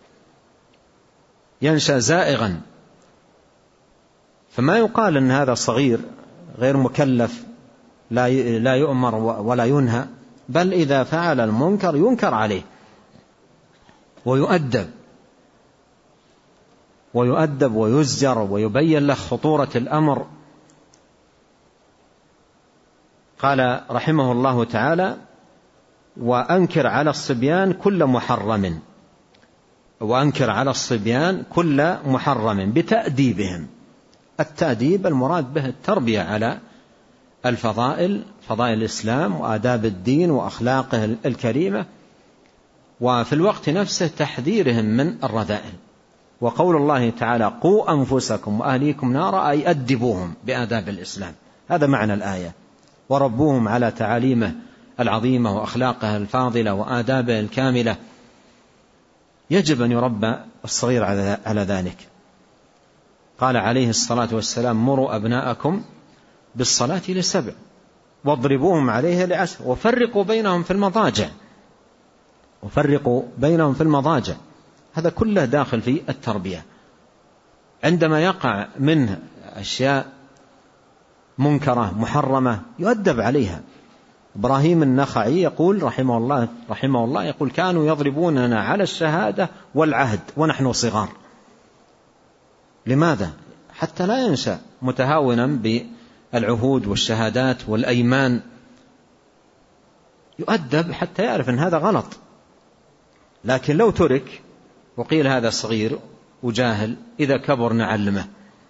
ينشأ زائغا. فما يقال أن هذا صغير غير مكلف لا يؤمر ولا ينهى، بل إذا فعل المنكر ينكر عليه ويؤدب ويؤدب ويزجر ويبين له خطورة الأمر. قال رحمه الله تعالى: وأنكر على الصبيان كل محرم. وأنكر على الصبيان كل محرم بتأديبهم. التأديب المراد به التربية على الفضائل، فضائل الإسلام وآداب الدين وأخلاقه الكريمة، وفي الوقت نفسه تحذيرهم من الرذائل. وقول الله تعالى: قوا أنفسكم وأهليكم نارا، أي أدبوهم بآداب الإسلام. هذا معنى الآية. وربوهم على تعاليمه العظيمة وأخلاقه الفاضلة وآدابه الكاملة. يجب أن يربى الصغير على ذلك. قال عليه الصلاة والسلام: مروا أبناءكم بالصلاة لسبع واضربوهم عليها لعشر وفرقوا بينهم في المضاجع. وفرقوا بينهم في المضاجع، هذا كله داخل في التربية. عندما يقع منه أشياء منكرة محرمة يؤدب عليها. إبراهيم النخعي يقول رحمه الله رحمه الله يقول: كانوا يضربوننا على الشهادة والعهد ونحن صغار. لماذا؟ حتى لا ينشأ متهاونا بالعهود والشهادات والأيمان، يؤدب حتى يعرف أن هذا غلط. لكن لو ترك وقيل هذا صغير وجاهل، إذا كبر نعلمه،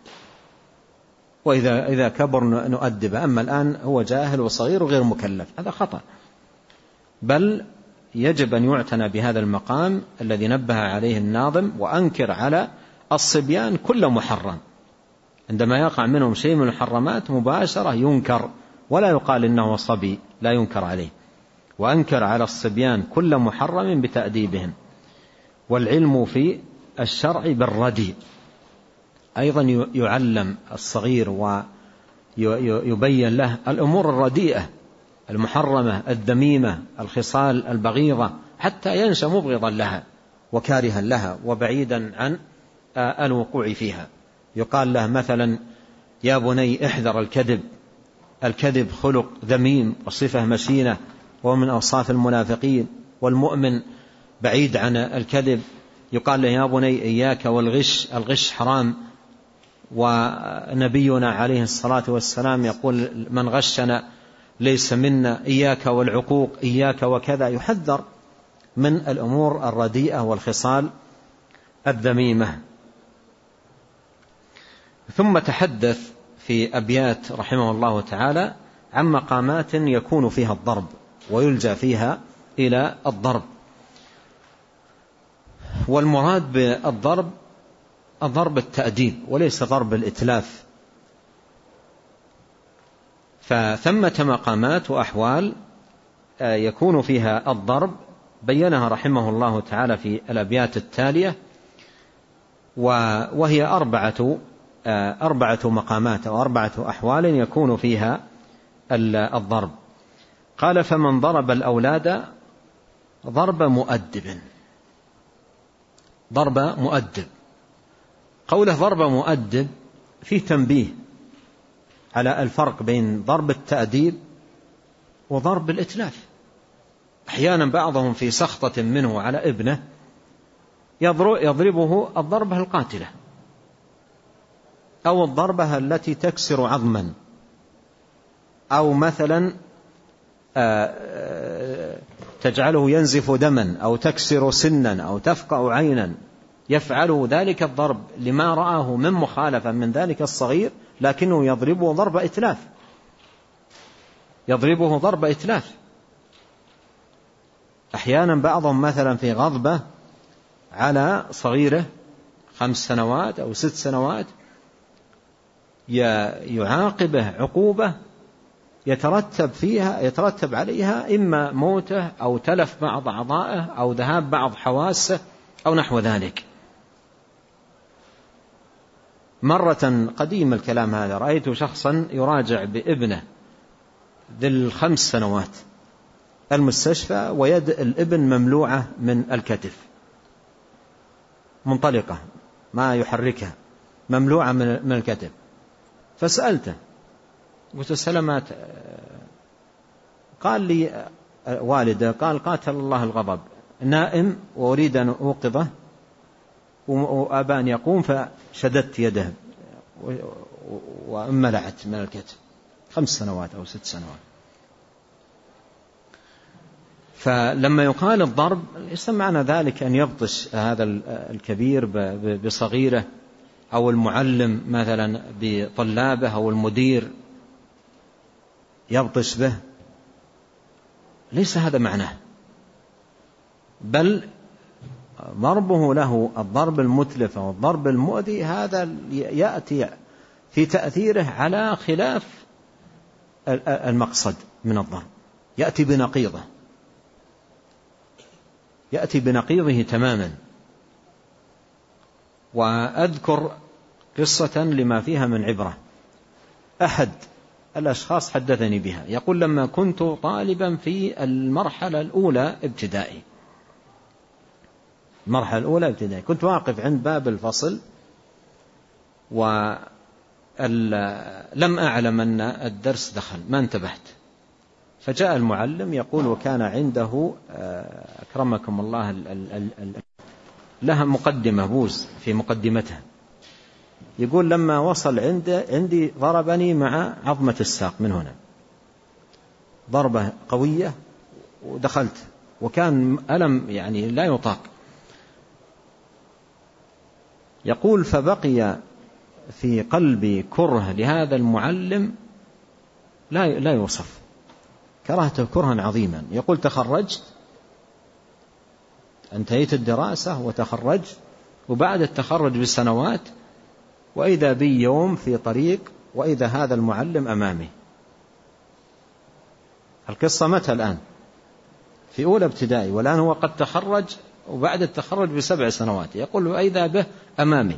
وإذا إذا كبر نؤدبه. أما الآن هو جاهل وصغير وغير مكلف، هذا خطأ. بل يجب أن يعتنى بهذا المقام الذي نبه عليه الناظم: وأنكر على الصبيان كل محرم. عندما يقع منهم شيء من المحرمات مباشرة ينكر، ولا يقال إنه صبي لا ينكر عليه. وأنكر على الصبيان كل محرم بتأديبهم. والعلم في الشرع بالردي، أيضا يعلم الصغير ويبين له الأمور الرديئة المحرمة الذميمة، الخصال البغيضة، حتى ينشأ مبغضا لها وكارها لها وبعيدا عن الوقوع فيها. يقال له مثلا: يا بني احذر الكذب، الكذب خلق ذميم وصفة مشينة ومن أوصاف المنافقين، والمؤمن بعيد عن الكذب. يقال له: يا بني إياك والغش، الغش حرام، ونبينا عليه الصلاة والسلام يقول: من غشنا ليس منا، إياك والعقوق، إياك وكذا. يحذر من الأمور الرديئة والخصال الذميمة. ثم تحدث في أبيات رحمه الله تعالى عن مقامات يكون فيها الضرب ويلجأ فيها إلى الضرب. والمراد بالضرب ضرب التأديب وليس ضرب الإتلاف. فثمة مقامات وأحوال يكون فيها الضرب بينها رحمه الله تعالى في الأبيات التالية، وهي أربعة أربعة مقامات أو أربعة أحوال يكون فيها الضرب. قال: فمن ضرب الأولاد ضرب مؤدب. ضرب مؤدب، قوله ضرب مؤدب فيه تنبيه على الفرق بين ضرب التأديب وضرب الإتلاف. أحيانا بعضهم في سخطة منه على ابنه يضربه الضربة القاتلة أو الضربة التي تكسر عظما، أو مثلا تجعله ينزف دما، أو تكسر سنا، أو تفقع عينا. يفعله ذلك الضرب لما رآه من مخالفة من ذلك الصغير، لكنه يضربه ضرب إتلاف، يضربه ضرب إتلاف. أحيانا بعضهم مثلا في غضبة على صغيره خمس سنوات أو ست سنوات يعاقبه عقوبة يترتب فيها يترتب عليها إما موته أو تلف بعض أعضائه أو ذهاب بعض حواسه أو نحو ذلك. مرة قديم الكلام هذا رأيت شخصا يراجع بابنه ذي الخمس سنوات المستشفى، ويد الابن مملوعة من الكتف، منطلقة ما يحركها، مملوعة من الكتف. فسألته قلت: سلامات؟ قال لي والده، قال: قاتل الله الغضب، نائم وأريد أن أوقظه وأبى أن يقوم، فشددت يده وأملعت من الكتف. خمس سنوات أو ست سنوات. فلما يقال الضرب ليس معنى ذلك أن يبطش هذا الكبير بصغيره، أو المعلم مثلا بطلابه، أو المدير يبطش به، ليس هذا معناه، بل ضربه له الضرب المتلف أو الضرب المؤذي هذا يأتي في تأثيره على خلاف المقصد من الضرب، يأتي بنقيضه، يأتي بنقيضه تماما. وأذكر قصة لما فيها من عبرة. أحد الأشخاص حدثني بها، يقول: لما كنت طالبا في المرحلة الأولى ابتدائي المرحلة الأولى ابتدائي كنت واقف عند باب الفصل، ولم أعلم أن الدرس دخل، ما انتبهت. فجاء المعلم يقول، وكان عنده أكرمكم الله لها مقدمة بوز في مقدمتها، يقول: لما وصل عند عندي ضربني مع عظمة الساق من هنا ضربة قوية، ودخلت وكان ألم يعني لا يطاق. يقول: فبقي في قلبي كره لهذا المعلم لا لا يوصف، كرهته كرها عظيما. يقول: تخرجت، انتهيت الدراسة وتخرجت، وبعد التخرج بسنوات وإذا بي يوم في طريق وإذا هذا المعلم أمامي. القصة متى الآن؟ في أولى ابتدائي، والآن هو قد تخرج وبعد التخرج بسبع سنوات. يقول: وإذا به أمامي.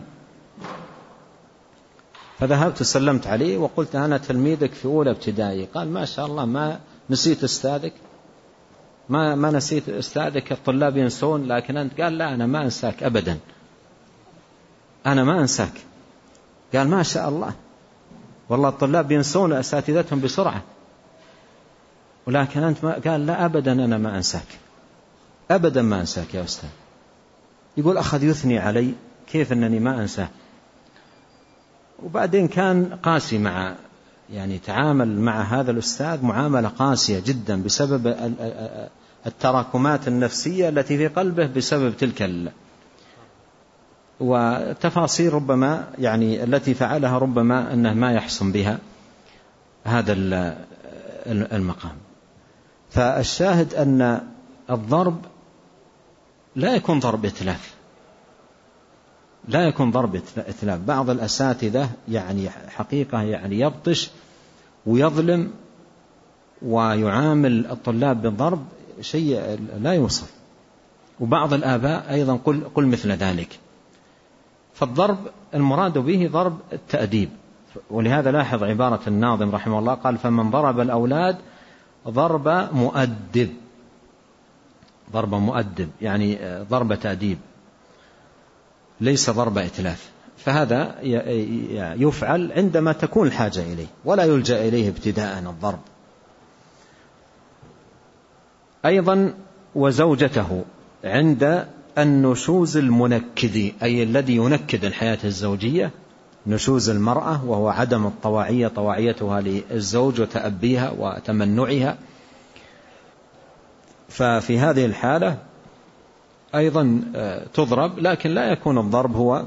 فذهبت سلمت عليه وقلت: أنا تلميذك في أولى ابتدائي. قال: ما شاء الله، ما نسيت أستاذك، ما ما نسيت أستاذك، الطلاب ينسون، لكن أنت. قال: لا، أنا ما أنساك أبدا، أنا ما أنساك. قال: ما شاء الله، والله الطلاب ينسون أساتذتهم بسرعة، ولكن أنت ما. قال: لا أبدا، أنا ما أنساك أبدا، ما أنساك يا أستاذ. يقول: أخذ يثني علي كيف أنني ما أنساه. وبعدين كان قاسي مع يعني تعامل مع هذا الأستاذ معاملة قاسية جدا بسبب التراكمات النفسية التي في قلبه بسبب تلك ال... وتفاصيل ربما يعني التي فعلها ربما أنه ما يحسن بها هذا المقام. فالشاهد أن الضرب لا يكون ضرب إتلاف، لا يكون ضرب إتلاف. بعض الأساتذة يعني حقيقة يعني يبطش ويظلم ويعامل الطلاب بالضرب شيء لا يوصف. وبعض الآباء أيضا قل, قل مثل ذلك. فالضرب المراد به ضرب التأديب. ولهذا لاحظ عبارة الناظم رحمه الله قال فمن ضرب الأولاد ضرب مؤدب، ضرب مؤدب يعني ضرب تأديب ليس ضرب إتلاف. فهذا يفعل عندما تكون الحاجة إليه ولا يلجأ إليه ابتداء الضرب. أيضا وزوجته عند النشوز المنكد، أي الذي ينكد الحياة الزوجية، نشوز المرأة وهو عدم الطواعية، طواعيتها للزوج وتأبيها وتمنعها، ففي هذه الحالة أيضا تضرب، لكن لا يكون الضرب هو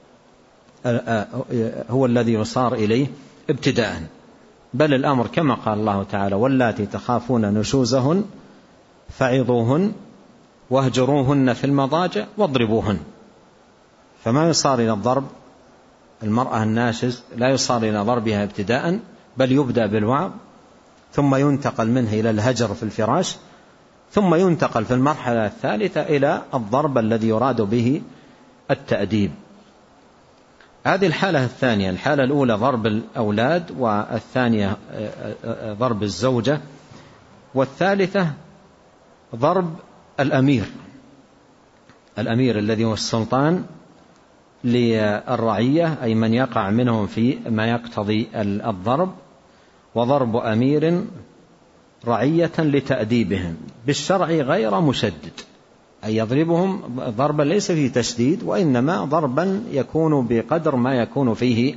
هو الذي يصار إليه ابتداء، بل الأمر كما قال الله تعالى واللاتي تخافون نشوزهن فعظوهن واهجروهن في المضاجع واضربوهن. فما يصار إلى الضرب المرأة الناشز، لا يصار إلى ضربها ابتداء، بل يبدأ بالوعظ ثم ينتقل منه إلى الهجر في الفراش، ثم ينتقل في المرحلة الثالثة إلى الضرب الذي يراد به التأديب. هذه الحالة الثانية. الحالة الأولى ضرب الأولاد، والثانية ضرب الزوجة، والثالثة ضرب الأمير، الأمير الذي هو السلطان للرعية، أي من يقع منهم في ما يقتضي الضرب، وضرب أمير رعية لتأديبهم بالشرع غير مشدد، أي يضربهم ضربا ليس فيه تشديد، وإنما ضربا يكون بقدر ما يكون فيه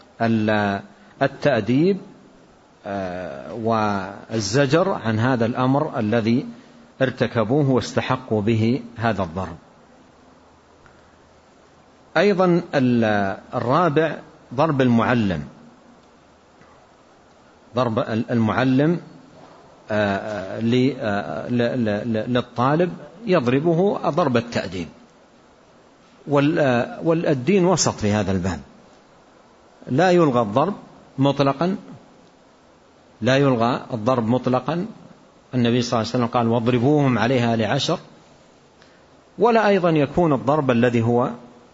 التأديب والزجر عن هذا الأمر الذي ارتكبوه واستحقوا به هذا الضرب. أيضا الرابع ضرب المعلم، ضرب المعلم للطالب يضربه ضرب التأديب. والدين وسط في هذا الباب، لا يلغى الضرب مطلقا، لا يلغى الضرب مطلقا. النبي صلى الله عليه وسلم قال واضربوهم عليها لعشر، ولا أيضا يكون الضرب الذي هو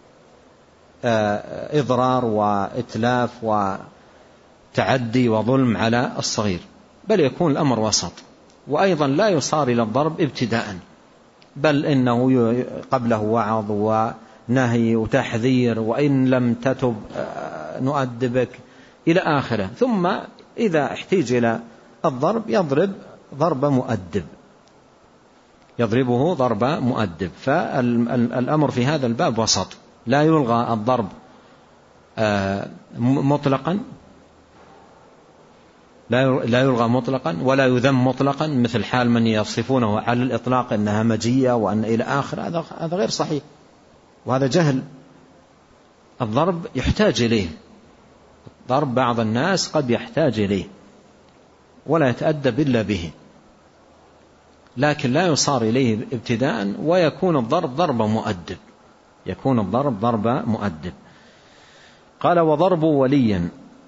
إضرار وإتلاف وتعدي وظلم على الصغير، بل يكون الأمر وسط. وأيضا لا يصار إلى الضرب ابتداء، بل إنه قبله وعظ ونهي وتحذير، وإن لم تتب نؤدبك إلى آخره، ثم إذا احتاج إلى الضرب يضرب ضرب مؤدب، يضربه ضرب مؤدب. فالأمر في هذا الباب وسط، لا يلغى الضرب مطلقا، لا يلغى مطلقا ولا يذم مطلقا، مثل حال من يصفونه على الإطلاق أنها همجية وأن إلى آخر، هذا غير صحيح وهذا جهل. الضرب يحتاج إليه، ضرب بعض الناس قد يحتاج إليه ولا يتأدب إلا به، لكن لا يصار إليه ابتداء، ويكون الضرب ضرب مؤدب، يكون الضرب ضرب مؤدب. قال وضرب ولي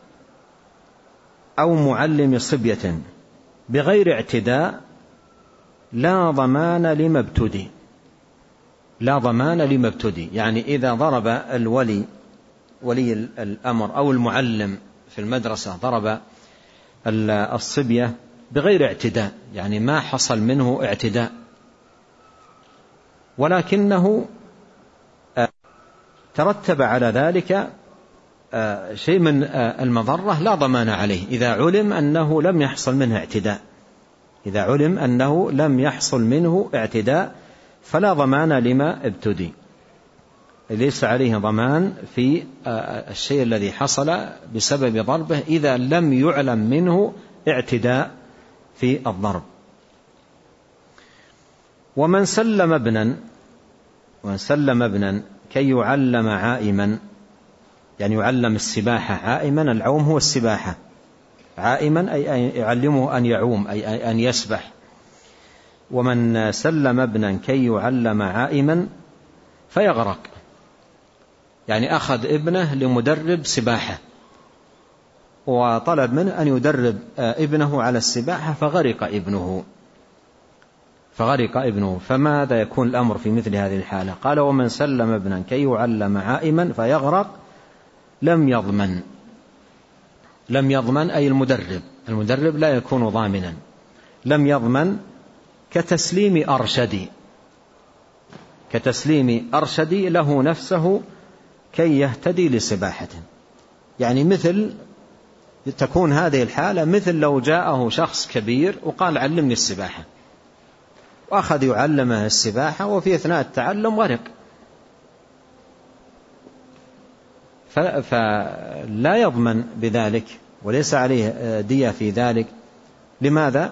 أو معلم صبية بغير اعتداء لا ضمان لما ابتدي، لا ضمان لما ابتدي، يعني إذا ضرب الولي ولي الأمر أو المعلم في المدرسة ضرب الصبية بغير اعتداء، يعني ما حصل منه اعتداء، ولكنه ترتب على ذلك شيء من المضرة، لا ضمان عليه إذا علم أنه لم يحصل منه اعتداء، إذا علم أنه لم يحصل منه اعتداء فلا ضمان لما ابتدي، ليس عليه ضمان في الشيء الذي حصل بسبب ضربه إذا لم يعلم منه اعتداء في الضرب. ومن سلم ابنا ومن سلم ابنا كي يعلم عائما، يعني يعلم السباحة عائما، العوم هو السباحة، عائما أي يعلمه أن يعوم أي أن يسبح. ومن سلم ابنا كي يعلم عائما فيغرق، يعني أخذ ابنه لمدرب سباحة وطلب منه أن يدرب ابنه على السباحة فغرق ابنه، فغرق ابنه. فماذا يكون الأمر في مثل هذه الحالة؟ قال: ومن سلم ابنا كي يعلم عائما فيغرق لم يضمن. لم يضمن أي المدرب، المدرب لا يكون ضامنا. لم يضمن كتسليم أرشدي، كتسليم أرشدي له نفسه كي يهتدي لسباحته. يعني مثل تكون هذه الحالة مثل لو جاءه شخص كبير وقال: علمني السباحة، وأخذ يعلمه السباحة، وفي أثناء التعلم غرق، فلا يضمن بذلك وليس عليه دية في ذلك. لماذا؟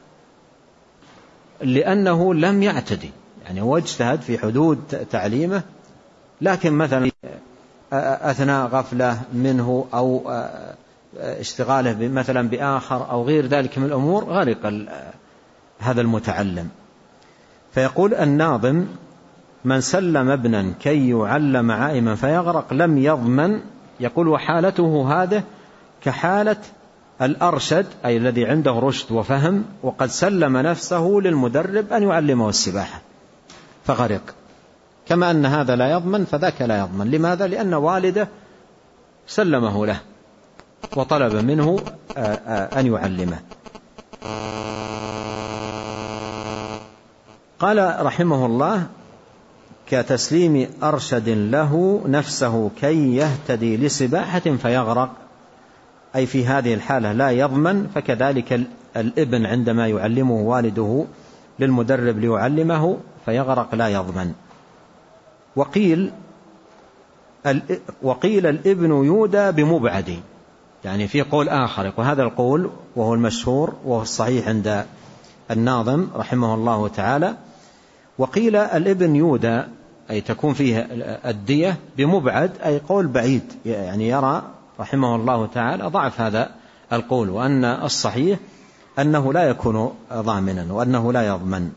لأنه لم يعتدي، يعني هو اجتهد في حدود تعليمه، لكن مثلا أثناء غفلة منه أو اشتغاله مثلا بآخر أو غير ذلك من الأمور غرق هذا المتعلم. فيقول الناظم: من سلم ابنا كي يعلم عائما فيغرق لم يضمن. يقول: وحالته هذه كحالة الأرشد، أي الذي عنده رشد وفهم وقد سلم نفسه للمدرب أن يعلمه السباحة فغرق. كما أن هذا لا يضمن فذاك لا يضمن. لماذا؟ لأن والده سلمه له وطلب منه أن يعلمه. قال رحمه الله: كتسليم أرشد له نفسه كي يهتدي لسباحة فيغرق، أي في هذه الحالة لا يضمن. فكذلك الابن عندما يعلمه والده للمدرب ليعلمه فيغرق لا يضمن. وقيل وقيل الابن يودى بمبعد، يعني في قول آخر، وهذا القول وهو المشهور وهو الصحيح عند الناظم رحمه الله تعالى. وقيل الابن يودى أي تكون فيه الدية بمبعد، أي قول بعيد، يعني يرى رحمه الله تعالى ضعف هذا القول، وأن الصحيح أنه لا يكون ضامنا وأنه لا يضمن.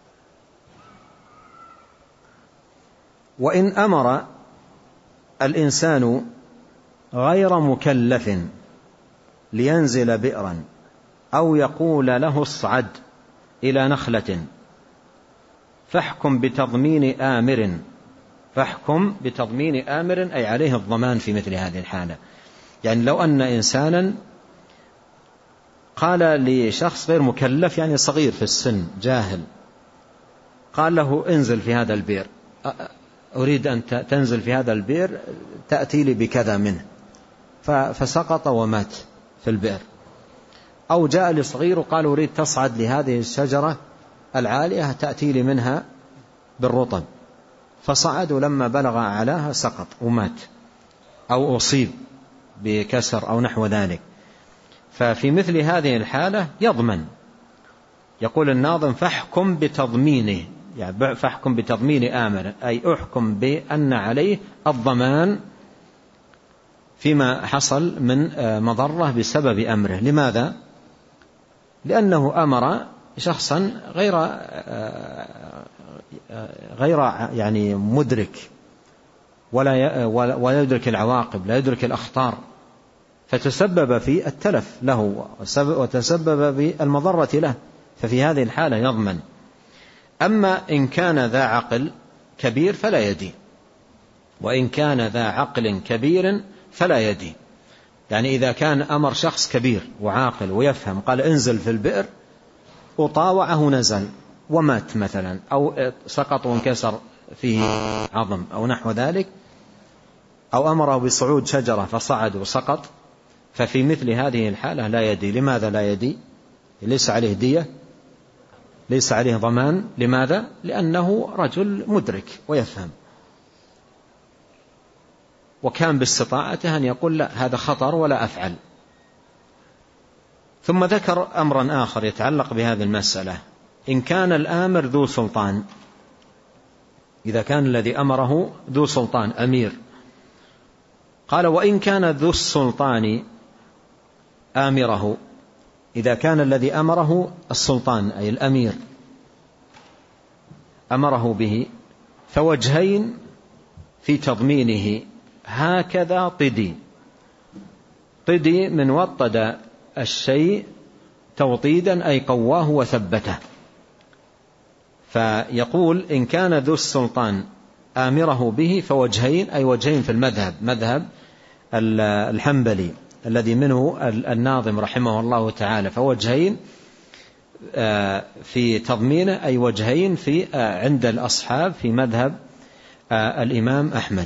وإن أمر الإنسان غير مكلف لينزل بئرا أو يقول له اصعد إلى نخلة فاحكم بتضمين آمر فاحكم بتضمين آمر أي عليه الضمان في مثل هذه الحالة. يعني لو أن إنسانا قال لشخص غير مكلف، يعني صغير في السن جاهل، قال له انزل في هذا البئر، أريد أن تنزل في هذا البئر تأتي لي بكذا منه، فسقط ومات في البئر. أو جاء لصغير وقال أريد تصعد لهذه الشجرة العالية تأتي لي منها بالرطب، فصعد ولما بلغ أعلاها سقط ومات أو أصيب بكسر أو نحو ذلك. ففي مثل هذه الحالة يضمن. يقول الناظم: فاحكم بتضمينه، يعني فاحكم بتضمين آمر، أي أحكم بأن عليه الضمان فيما حصل من مضرة بسبب أمره. لماذا؟ لأنه أمر شخصا غير غير يعني مدرك ولا ولا يدرك العواقب، لا يدرك الأخطار، فتسبب في التلف له وتسبب بالمضرة له، ففي هذه الحالة يضمن. أما إن كان ذا عقل كبير فلا يدي، وإن كان ذا عقل كبير فلا يدي. يعني إذا كان أمر شخص كبير وعاقل ويفهم، قال انزل في البئر، وطاوعه نزل ومات مثلا، أو سقط وانكسر فيه عظم أو نحو ذلك، أو أمره بصعود شجرة فصعد وسقط، ففي مثل هذه الحالة لا يدي. لماذا لا يدي؟ ليس عليه دية، ليس عليه ضمان. لماذا؟ لأنه رجل مدرك ويفهم، وكان باستطاعته أن يقول لا هذا خطر ولا أفعل. ثم ذكر أمرا آخر يتعلق بهذه المسألة: إن كان الآمر ذو سلطان، إذا كان الذي أمره ذو سلطان أمير، قال: وإن كان ذو السلطان آمره، إذا كان الذي أمره السلطان أي الأمير أمره به، فوجهين في تضمينه هكذا طدي. طدي من وطد الشيء توطيدا أي قواه وثبته، فيقول إن كان ذو السلطان آمره به فوجهين، أي وجهين في المذهب، مذهب الحنبلي الذي منه الناظم رحمه الله تعالى، فوجهين في تضمينه، أي وجهين في عند الأصحاب في مذهب الإمام أحمد.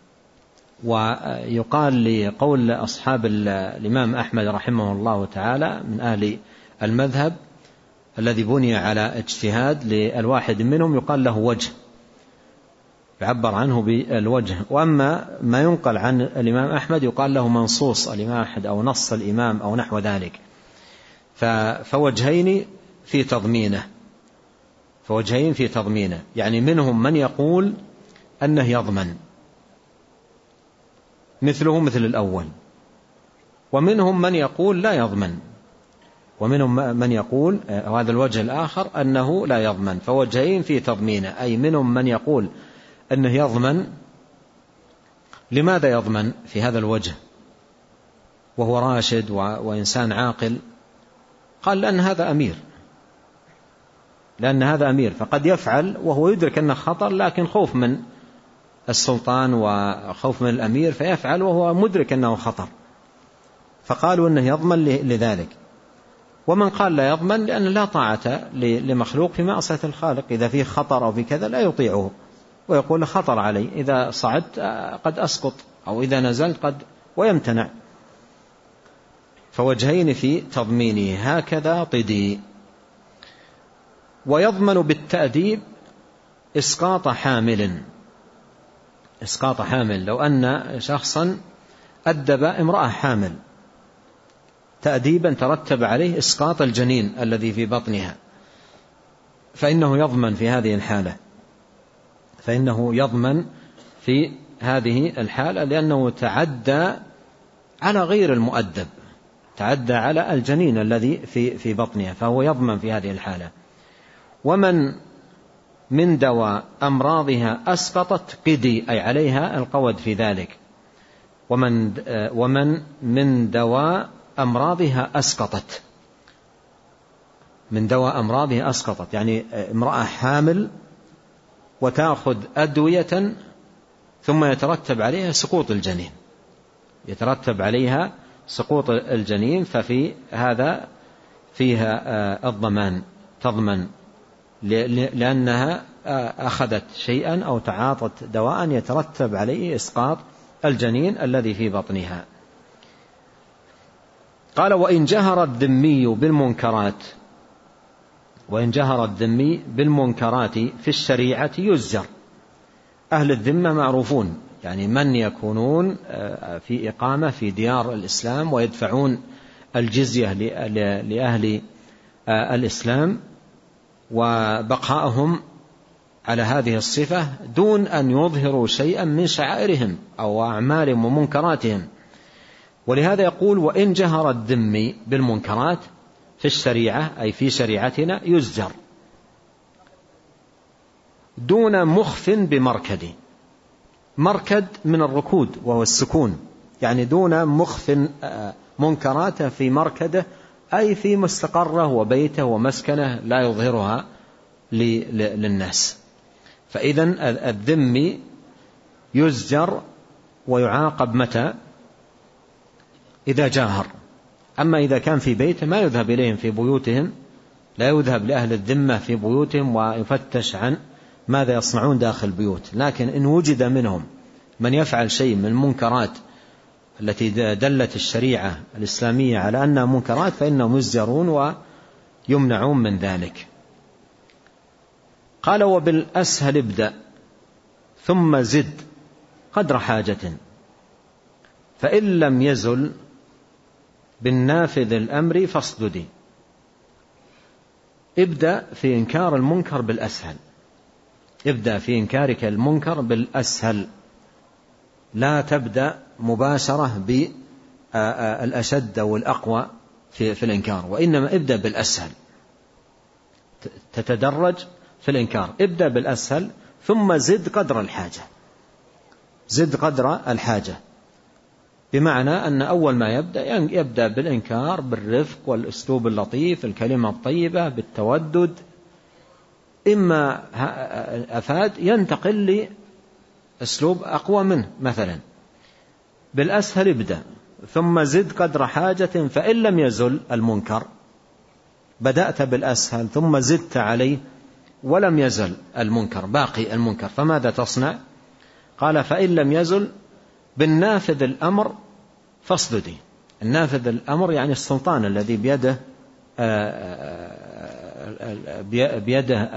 ويقال لقول أصحاب الإمام أحمد رحمه الله تعالى من أهل المذهب الذي بني على اجتهاد للواحد منهم يقال له وجه، يعبر عنه بالوجه. وأما ما ينقل عن الإمام أحمد يقال له منصوص الإمام أحمد أو نص الإمام أو نحو ذلك. فوجهين في تضمينه، فوجهين في تضمينه يعني منهم من يقول أنه يضمن مثله مثل الأول، ومنهم من يقول لا يضمن، ومنهم من يقول وهذا الوجه الآخر أنه لا يضمن. فوجهين في تضمينه، أي منهم من يقول أنه يضمن. لماذا يضمن في هذا الوجه وهو راشد وإنسان عاقل؟ قال لأن هذا أمير، لأن هذا أمير فقد يفعل وهو يدرك أنه خطر، لكن خوف من السلطان وخوف من الأمير فيفعل وهو مدرك أنه خطر، فقالوا أنه يضمن لذلك. ومن قال لا يضمن لأن لا طاعة لمخلوق في معصية الخالق، إذا فيه خطر أو في كذا لا يطيعه، ويقول خطر علي، إذا صعدت قد أسقط أو إذا نزلت قد، ويمتنع. فوجهين في تضمينه هكذا طدي. ويضمن بالتأديب إسقاط حامل، إسقاط حامل، لو أن شخصا أدب امرأة حامل تأديبا ترتب عليه إسقاط الجنين الذي في بطنها، فإنه يضمن في هذه الحالة، فإنه يضمن في هذه الحالة لأنه تعدى على غير المؤدب، تعدى على الجنين الذي في في بطنها، فهو يضمن في هذه الحالة. ومن من دواء أمراضها أسقطت قدي، أي عليها القود في ذلك. ومن ومن من دواء أمراضها أسقطت، من دواء أمراضها أسقطت يعني امرأة حامل وتأخذ أدوية ثم يترتب عليها سقوط الجنين، يترتب عليها سقوط الجنين، ففي هذا فيها الضمان، تضمن لأنها أخذت شيئا أو تعاطت دواء يترتب عليه إسقاط الجنين الذي في بطنها. قال وإن جهر الذمي بالمنكرات، وإن جهر الذمي بالمنكرات في الشريعة يزجر. أهل الذمة معروفون، يعني من يكونون في إقامة في ديار الإسلام ويدفعون الجزية لأهل الإسلام، وبقائهم على هذه الصفة دون أن يظهروا شيئا من شعائرهم أو أعمالهم ومنكراتهم. ولهذا يقول وإن جهر الذمي بالمنكرات في الشريعة، أي في شريعتنا، يزجر دون مخف بمركد. مركد من الركود وهو السكون، يعني دون مخف منكراته في مركده، أي في مستقره وبيته ومسكنه لا يظهرها للناس. فإذن الذمي يزجر ويعاقب متى؟ إذا جاهر. أما إذا كان في بيته ما يذهب إليهم في بيوتهم، لا يذهب لأهل الذمة في بيوتهم ويفتش عن ماذا يصنعون داخل البيوت. لكن إن وجد منهم من يفعل شيء من المنكرات التي دلت الشريعة الإسلامية على أنها منكرات فإنهم يزجرون ويمنعون من ذلك. قال وبالأسهل ابدأ ثم زد قدر حاجة، فإن لم يزل بالنافذ الأمر فاصددي. ابدأ في إنكار المنكر بالأسهل، ابدأ في إنكارك المنكر بالأسهل، لا تبدأ مباشرة بالأشد والأقوى في, في الإنكار، وإنما ابدأ بالأسهل، تتدرج في الإنكار. ابدأ بالأسهل ثم زد قدر الحاجة، زد قدر الحاجة، بمعنى أن أول ما يبدأ يبدأ بالإنكار بالرفق والأسلوب اللطيف، الكلمة الطيبة، بالتودد، إما أفاد ينتقل لأسلوب أقوى منه، مثلا بالأسهل ابدأ ثم زد قدر حاجة، فإن لم يزل المنكر بدأت بالأسهل ثم زدت عليه ولم يزل المنكر، باقي المنكر، فماذا تصنع؟ قال فإن لم يزل بالنافذ الأمر فاصددي. النافذ الأمر يعني السلطان الذي بيده بيده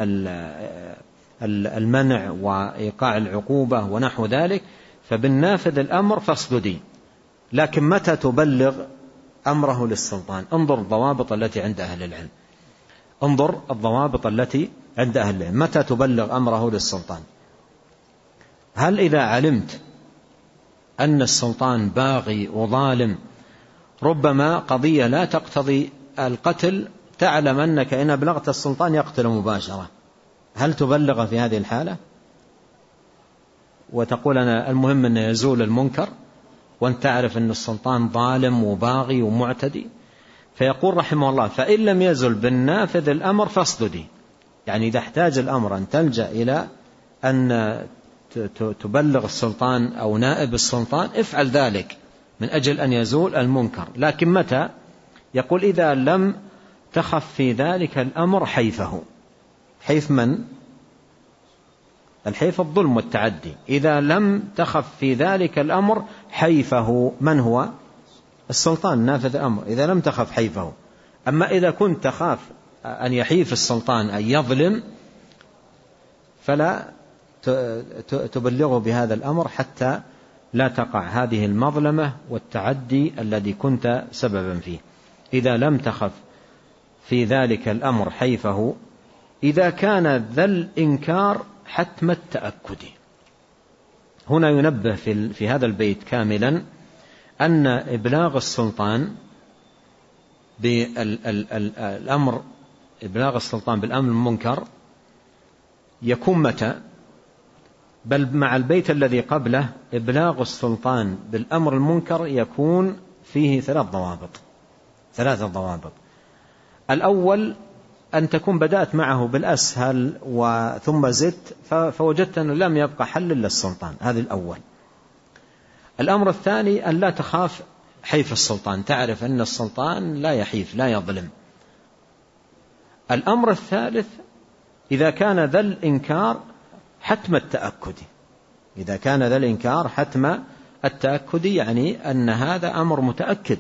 المنع وإيقاع العقوبة ونحو ذلك، فبالنافذ الأمر فاصددي. لكن متى تبلغ أمره للسلطان؟ انظر الضوابط التي عند أهل العلم، انظر الضوابط التي عند أهل العلم. متى تبلغ أمره للسلطان؟ هل إذا علمت أن السلطان باغي وظالم، ربما قضية لا تقتضي القتل، تعلم أنك إن أبلغت السلطان يقتل مباشرة، هل تبلغ في هذه الحالة وتقول أنا المهم أن يزول المنكر وأنت تعرف أن السلطان ظالم وباغي ومعتدي؟ فيقول رحمه الله فإن لم يزل بالنافذ الأمر فاصددي، يعني إذا احتاج الأمر أن تلجأ إلى أن تبلغ السلطان أو نائب السلطان افعل ذلك من أجل أن يزول المنكر. لكن متى؟ يقول إذا لم تخف في ذلك الأمر حيفه. حيف من؟ الحيف الظلم والتعدي. إذا لم تخف في ذلك الأمر حيفه، من هو؟ السلطان نافذ الأمر، إذا لم تخف حيفه. أما إذا كنت تخاف أن يحيف السلطان أن يظلم فلا تبلغه بهذا الأمر حتى لا تقع هذه المظلمة والتعدي الذي كنت سببا فيه. إذا لم تخف في ذلك الأمر حيفه، إذا كان ذا الإنكار حتم التأكد. هنا ينبه في, في هذا البيت كاملا أن إبلاغ السلطان بالأمر إبلاغ السلطان بالأمر المنكر يكون متى؟ بل مع البيت الذي قبله إبلاغ السلطان بالأمر المنكر يكون فيه ثلاث ضوابط ثلاثة ضوابط. الأول أن تكون بدأت معه بالأسهل وثم زدت فوجدت أنه لم يبقى حل للسلطان، هذا الأول. الأمر الثاني أن لا تخاف حيف السلطان، تعرف أن السلطان لا يحيف لا يظلم. الأمر الثالث إذا كان ذا الإنكار حتم التأكد، إذا كان ذا الإنكار حتم التأكد يعني أن هذا أمر متأكد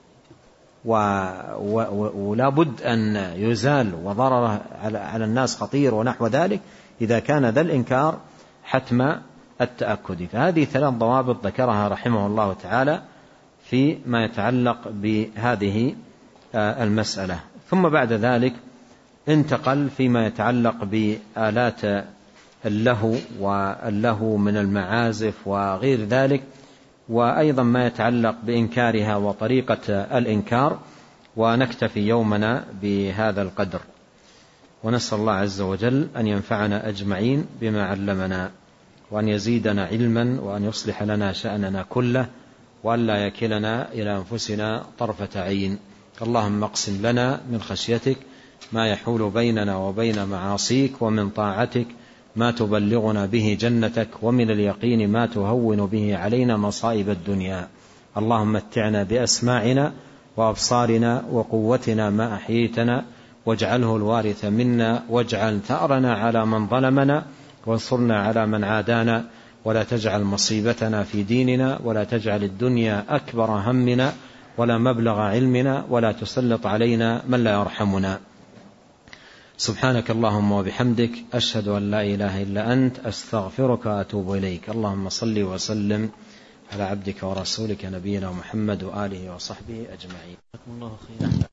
ولا بد أن يزال وضرره على الناس خطير ونحو ذلك، إذا كان ذا الإنكار حتم التأكد. فهذه ثلاث ضوابط ذكرها رحمه الله تعالى فيما يتعلق بهذه المسألة. ثم بعد ذلك انتقل فيما يتعلق بآلات اللهو واللهو من المعازف وغير ذلك، وأيضا ما يتعلق بإنكارها وطريقة الإنكار. ونكتفي يومنا بهذا القدر، ونسأل الله عز وجل أن ينفعنا أجمعين بما علمنا، وأن يزيدنا علما، وأن يصلح لنا شأننا كله، وأن لا يكلنا إلى أنفسنا طرفة عين. اللهم اقسم لنا من خشيتك ما يحول بيننا وبين معاصيك، ومن طاعتك ما تبلغنا به جنتك، ومن اليقين ما تهون به علينا مصائب الدنيا. اللهم متعنا بأسماعنا وأبصارنا وقوتنا ما أحييتنا، واجعله الوارث منا، واجعل ثأرنا على من ظلمنا، وانصرنا على من عادانا، ولا تجعل مصيبتنا في ديننا، ولا تجعل الدنيا أكبر همنا ولا مبلغ علمنا، ولا تسلط علينا من لا يرحمنا. سبحانك اللهم وبحمدك، أشهد أن لا إله إلا أنت، أستغفرك وأتوب إليك. اللهم صل وسلم على عبدك ورسولك نبينا محمد وآله وصحبه أجمعين.